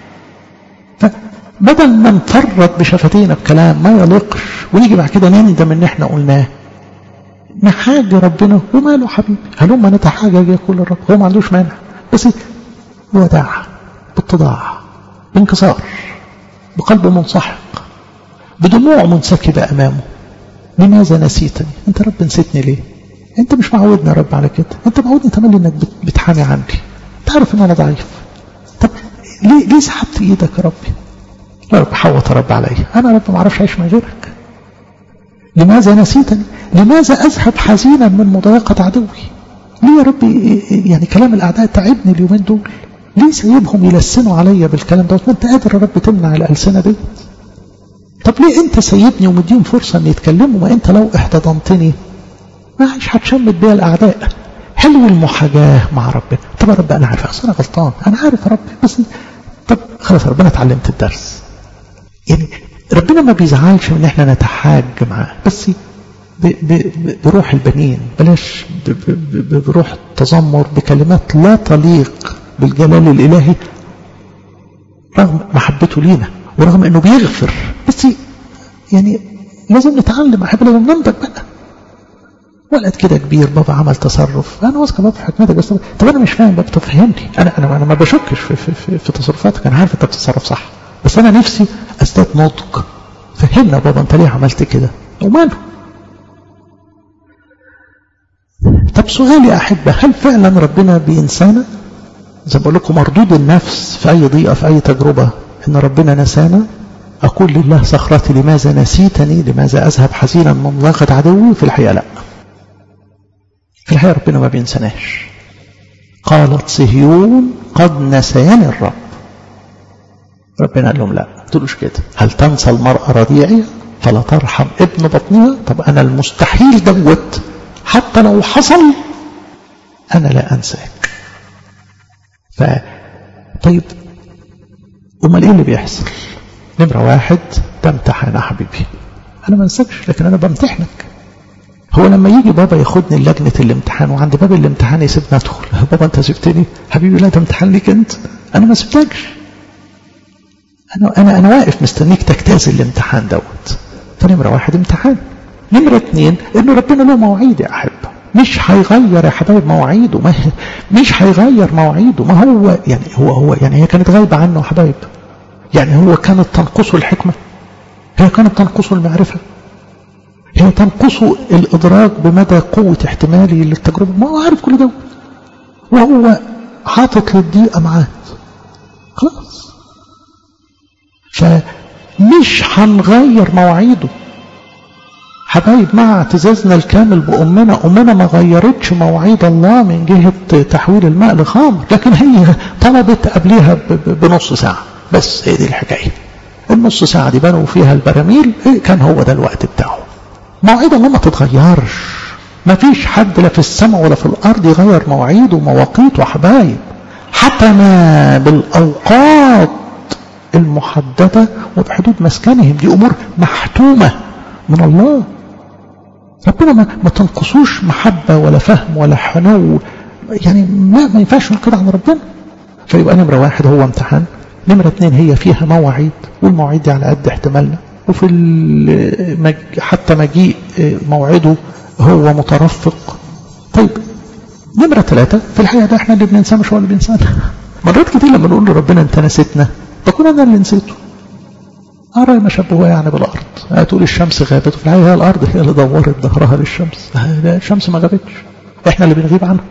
فبدل ما نفرط بشفتينا بكلام ما يليقش ونيجي بعد كده نندم ان احنا قلناه، نحاج ربنا وماله حبيبي، هلما نتحاجج يقول الرب، هو ما عندوش مانع، بس بوداع، باتضاع، بانكسار، بقلب منسحق، بدموع منسكبة امامه. لماذا نسيتني؟ انت رب نسيتني ليه؟ انت مش معودني يا رب على كده، انت معودني تملي انك بتحامي عني، تعرف ان انا ضعيف، طب ليه ليه سحبت ايدك يا ربي؟ يا رب حوط يا رب عليا، انا رب ما اعرفش اعيش من غيرك. لماذا نسيتني، لماذا اذهب حزينا من مضايقة عدوي. ليه يا رب يعني كلام الاعداء تعبني اليومين دول، ليه سايبهم يلسنوا عليا بالكلام دوت، ما انت قادر يا رب تمنع الالسنه دي. طب ليه انت سايبني ومديهم فرصه ان يتكلموا، ما انت لو احتضنتني مش هتشمت بيها الأعداء. حلو المحاجاة مع ربنا. طب يا رب أنا عارف أصلا أنا غلطان، أنا عارف يا رب، بس طب خلاص ربنا اتعلمت الدرس. يعني ربنا ما بيزعلش من إحنا نتحاج معاه، بس ب ب بروح البنين، بلاش ب ب بروح التذمر بكلمات لا تليق بالجلال الإلهي، رغم محبته لينا ورغم إنه بيغفر، بس يعني لازم نتعلم أحب، لازم ننضج بقى. ولد كده كبير بابا عمل تصرف، انا واثق بابا في حكمتك، بس طب انا مش فاهم بابا، طب فهمني. انا انا انا ما بشكش في في في, في تصرفاتك، انا عارف انت بتتصرف صح، بس انا نفسي ازداد نضج. فهمنا بابا انت ليه عملت كده وماله. طب سؤالي يا احبه، هل فعلا ربنا بينسانا؟ زي ما بقول لكم مردود النفس في اي ضيقه في اي تجربه ان ربنا نسانا. اقول لله صخرتي لماذا نسيتني، لماذا اذهب حزينا من ضاقة عدوي؟ في الحقيقه لا، في الحقيقة ربنا ما بينسناش. قالت صهيون قد نسياني الرب. ربنا قال لهم لا، ما تقولوش كده. هل تنسى المرأة رضيعها فلا ترحم ابن بطنها؟ طب أنا المستحيل دوت حتى لو حصل أنا لا أنساك. ف طيب أمال إيه اللي بيحصل؟ نمرة واحد، ده امتحان يا حبيبي، أنا ما انساكش لكن أنا بمتحنك. هو لما يجي بابا ياخدني لجنة الامتحان وعند باب الامتحان يسيبني ادخل، بابا انت سبتني حبيبي؟ لا ده امتحان ليك انت، انا ما سبتكش، انا انا انا واقف مستنيك تجتاز الامتحان دوت. فنمرة واحد امتحان. نمرة اتنين انه ربنا له مواعيد يا احبه، مش هيغير يا حبايب مواعيده، ما مش هيغير مواعيده. ما هو يعني هو هو يعني هي كانت غايبة عنه يا حبايب، يعني هو كانت تنقصه الحكمة، هي كانت تنقصه المعرفة، هي تنقصه الإدراك بمدى قوة احتمالي للتجربة. ما هو عارف كل ده وهو حاطط للضيقة معاه خلاص. فمش هنغير مواعيده حبايب، مع اعتزازنا الكامل بأمنا. أمنا ما غيرتش مواعيد الله من جهة تحويل الماء لخمر، لكن هي طلبت قبلها بنص ساعة بس. هي دي الحكاية، النص ساعة دي بنوا فيها البراميل، كان هو ده الوقت بتاعه. مواعيد الله ما تتغيرش، ما فيش حد لا في السماء ولا في الأرض يغير مواعيده ومواقيته يا حبايب، حتى ما بالأوقات المحددة وبحدود مسكنهم، دي أمور محتومة من الله. ربنا ما, ما تنقصوش محبة ولا فهم ولا حنو، يعني ما, ما ينفعش كده عن ربنا. فيبقى نمرة واحد هو امتحان. نمرة اتنين هي فيها مواعيد، والمواعيد دي على قد احتمالنا، وفي المج... حتى مجيء موعده هو مترفق. طيب نمرة ثلاثة، في الحقيقة ده احنا اللي بننساه مش هو اللي بينسانا. مرات كتير لما نقول لربنا انت نسيتنا، بكون انا اللي نسيته. أرى ما شبهه يعني بالأرض، هتقول الشمس غابت، وفي الحقيقة الأرض هي اللي دورت ظهرها للشمس، الشمس ما غابتش، احنا اللي بنغيب عنها.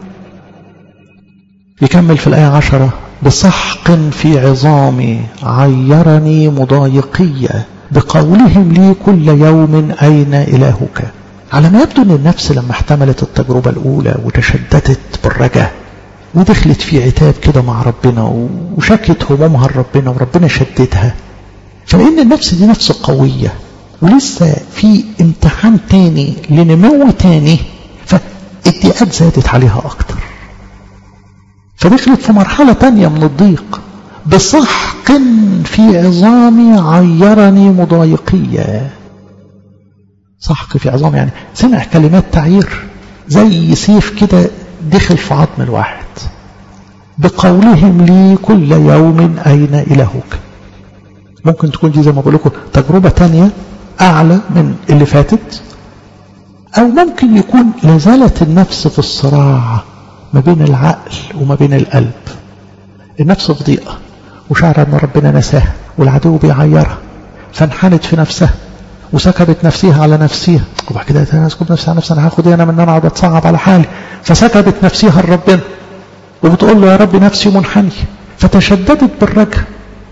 يكمل في الآية عشرة، بسحق في عظامي عيرني مضايقية، بقولهم لي كل يوم أين إلهك. على ما يبدو أن النفس لما احتملت التجربة الأولى وتشددت بالرجاء ودخلت في عتاب كده مع ربنا وشكت همومها لربنا وربنا شددها، فلأن النفس دي نفس قوية ولسه في امتحان تاني لنمو تاني، فالضيقات زادت عليها أكتر، فدخلت في مرحلة تانية من الضيق. بسحق في عظامي عيرني مضايقية. سحق في عظامي يعني سمع كلمات تعيير زي سيف كده دخل في عظم الواحد. بقولهم لي كل يوم أين إلهك. ممكن تكون دي زي ما بقول لكم تجربة تانية أعلى من اللي فاتت، أو ممكن يكون لازالت النفس في الصراع ما بين العقل وما بين القلب. النفس في ضيقة وشعر أن ربنا نساها والعدو بيعيرها، فانحنت في نفسها وسكبت نفسها على نفسها، وبعد كده أنا أسكب نفسي على نفسي، أنا هاخد أنا من أن أنا أقعد أتصعب على حالي، فسكبت نفسها لربنا وبتقول له يا رب نفسي منحني، فتشددت بالرجاء.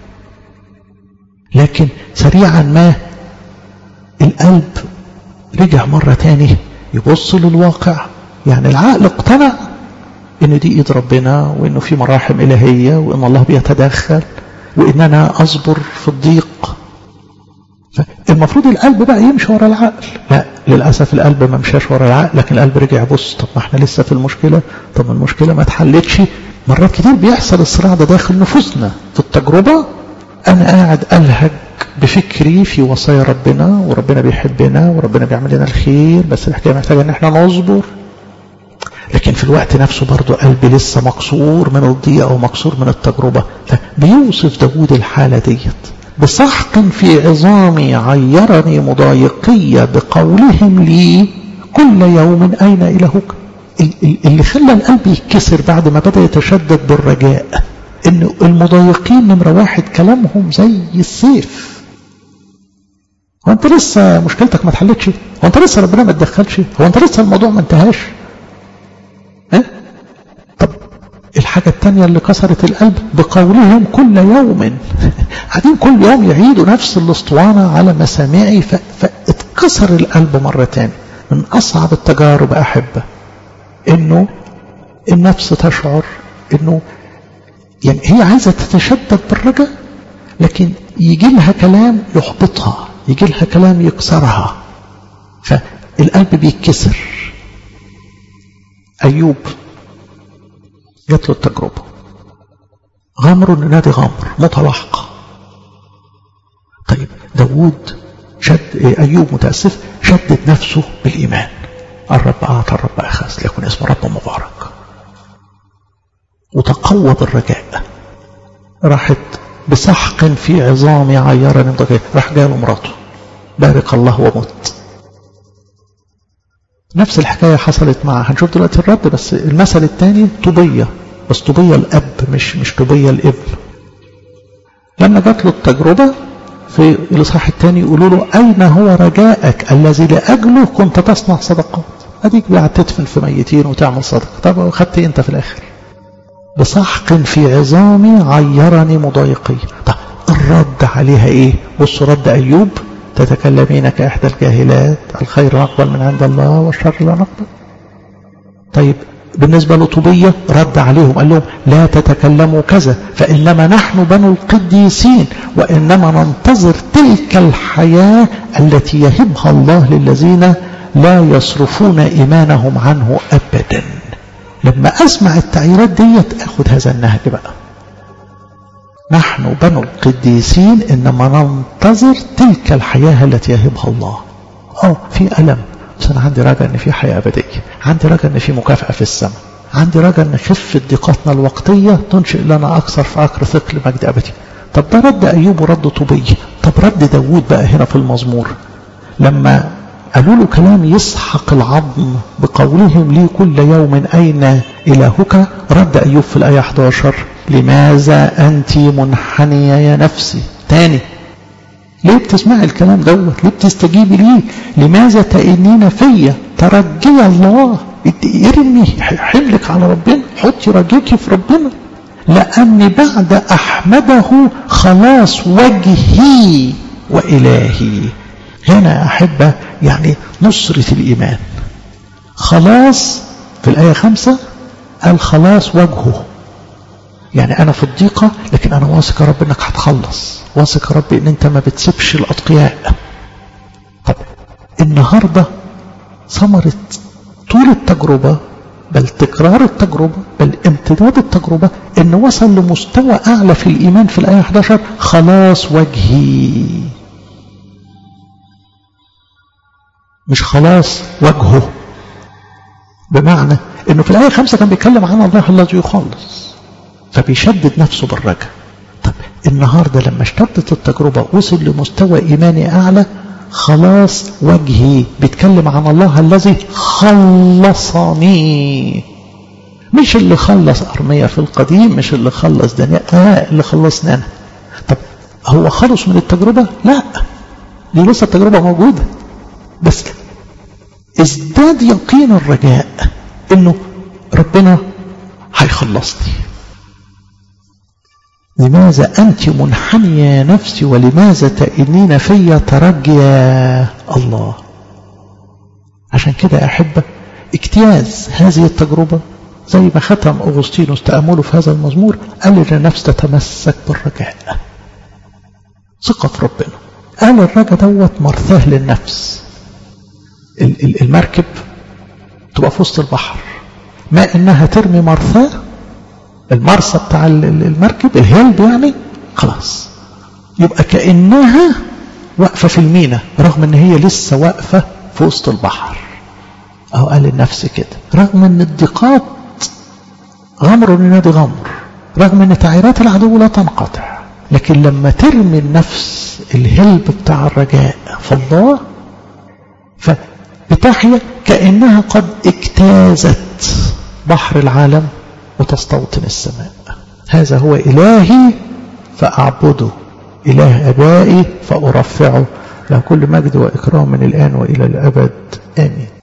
لكن سريعا ما القلب رجع مرة تاني يبص للواقع، يعني العقل اقتنع ان دي ايد ربنا وانه في مراحم الهية وان الله بيتدخل وان انا اصبر في الضيق. فالمفروض القلب بقى يمشي ورا العقل، لا، للأسف القلب ما مشاش ورا العقل، لكن القلب رجع بص، طب ما احنا لسه في المشكلة، طب المشكلة ما اتحلتش. مرات كتير بيحصل الصراع ده داخل نفوسنا في التجربة. أنا قاعد ألهج بفكري في وصايا ربنا، وربنا بيحبنا وربنا بيعمل لنا الخير، بس الحكاية محتاجة ان احنا نصبر. لكن في الوقت نفسه برضو قلبي لسه مكسور من الضيقة ومكسور من التجربة. فبيوصف داود الحالة ديت: بسحق في عظامي عيرني مضايقية بقولهم لي كل يوم أين إلهك. اللي خلى القلب يتكسر بعد ما بدأ يتشدد بالرجاء إن المضايقين نمرة واحد كلامهم زي السيف. هو أنت لسه مشكلتك ما اتحلتش؟ هو أنت لسه ربنا ما اتدخلش؟ هو أنت لسه الموضوع ما انتهاش؟ ها؟ طب الحاجة الثانية اللي كسرت القلب: بقولهم كل يوم. قاعدين كل يوم يعيدوا نفس الاسطوانة على مسامعي، فاتكسر القلب مرة تاني. من أصعب التجارب أحبة إنه النفس تشعر إنه يعني هي عايزة تتشدد بالرجاء، لكن يجي لها كلام يحبطها، يجي لها كلام يكسرها، فالقلب بيتكسر. أيوب جات له التجربة، غمر ننادي غمر متلاحقة. طيب داود شد، أيوب متأسف شدد نفسه بالإيمان: الرب أعطى الرب أخذ، ليكن اسم رب مبارك. وتقوى بالرجاء. راحت بسحق في عظامي عيرني مضايقية، راح جاله مراته: بارك الله ومت. نفس الحكاية حصلت معه، هنشوف دلوقتي الرد. بس المثل الثاني طوبية، بس طوبية الأب مش مش طوبية الابن. لما جات له التجربة في الإصحاح الثاني يقولوا له: أين هو رجاءك الذي لأجله كنت تصنع صدقات؟ أديك بقى تدفن في ميتين وتعمل صدقة، طب خدت أنت في الآخر؟ بسحق في عظامي عيرني مضايقي. طب الرد عليها إيه؟ بصوا رد أيوب: تتكلمين كإحدى الجاهلات، الخير نقبل من عند الله والشر لا نقبل. طيب بالنسبة لطوبية رد عليهم قال لهم: لا تتكلموا كذا، فإنما نحن بنو القديسين، وإنما ننتظر تلك الحياة التي يهبها الله للذين لا يصرفون إيمانهم عنه أبدا. لما أسمع التعييرات ديت أخذ هذا النهج بقى: نحن بنو القديسين إنما ننتظر تلك الحياة التي يهبها الله. اه في ألم، بس أنا عندي رجاء إن في حياة أبدية، عندي رجاء إن في مكافأة في السماء، عندي رجاء إن خفة ضيقاتنا الوقتية تنشئ لنا أكثر فأكثر ثقل مجد أبدي. طب ده رد أيوب ورد طوبية. طب رد داود بقى هنا في المزمور لما قالوا له كلام يسحق العظم: بقولهم لي كل يوم أين إلهك. رد أيوب في الآية أحد عشر: لماذا أنت منحنية يا نفسي؟ تاني، ليه بتسمعي الكلام دوت؟ ليه بتستجيبي ليه؟ لماذا تئنين فيا؟ ترجي الله، ارمي حملك على ربنا، حطي رجيك في ربنا. لأني بعد أحمده خلاص وجهي وإلهي. هنا أحبة يعني نصرة الإيمان. خلاص في الآية خمسة قال خلاص وجهه، يعني أنا في الضيقة لكن أنا واثق يا رب إنك هتخلص، واثق يا رب إن أنت ما بتسيبش الأتقياء. طب النهاردة ثمرة طول التجربة، بل تكرار التجربة، بل امتداد التجربة، إنه وصل لمستوى أعلى في الإيمان في الآية أحد عشر: خلاص وجهي. مش خلاص وجهه، بمعنى إنه في الآية خمسة كان بيتكلم عن الله الذي يخلص، فبيشدد نفسه بالرجاء. طب النهاردة لما اشتدت التجربة وصل لمستوى إيماني أعلى: خلاص وجهي، بيتكلم عن الله الذي خلصني. مش اللي خلص أرميا في القديم، مش اللي خلص دانيال، لا، اللي خلصنا أنا. طب هو خلص من التجربة؟ لا، دي لسه التجربة موجودة، بس ازداد يقين الرجاء إنه ربنا هيخلصني. لماذا أنت منحنية نفسي ولماذا تئنين في؟ ترجي الله. عشان كده أحب اجتياز هذه التجربة زي ما ختم أغسطينوس تأمله في هذا المزمور، قال إن النفس تتمسك بالرجاء، ثقة في ربنا. قال الرجاء دوت مرثاه للنفس. المركب تبقى في وسط البحر، ما انها ترمي مرثاه، المرسى بتاع المركب الهلب يعني، خلاص يبقى كأنها واقفة في المينا رغم ان هي لسه واقفة في وسط البحر. اهو قال النفس كده، رغم ان الضيقات غمر ينادي غمر، رغم ان تعيرات العدو لا تنقطع، لكن لما ترمي النفس الهلب بتاع الرجاء في الله فبتحيا كأنها قد اجتازت بحر العالم وتستوطن السماء. هذا هو إلهي فأعبده، إله أبائي فأرفعه، له كل مجد وإكرام من الآن وإلى الأبد آمين.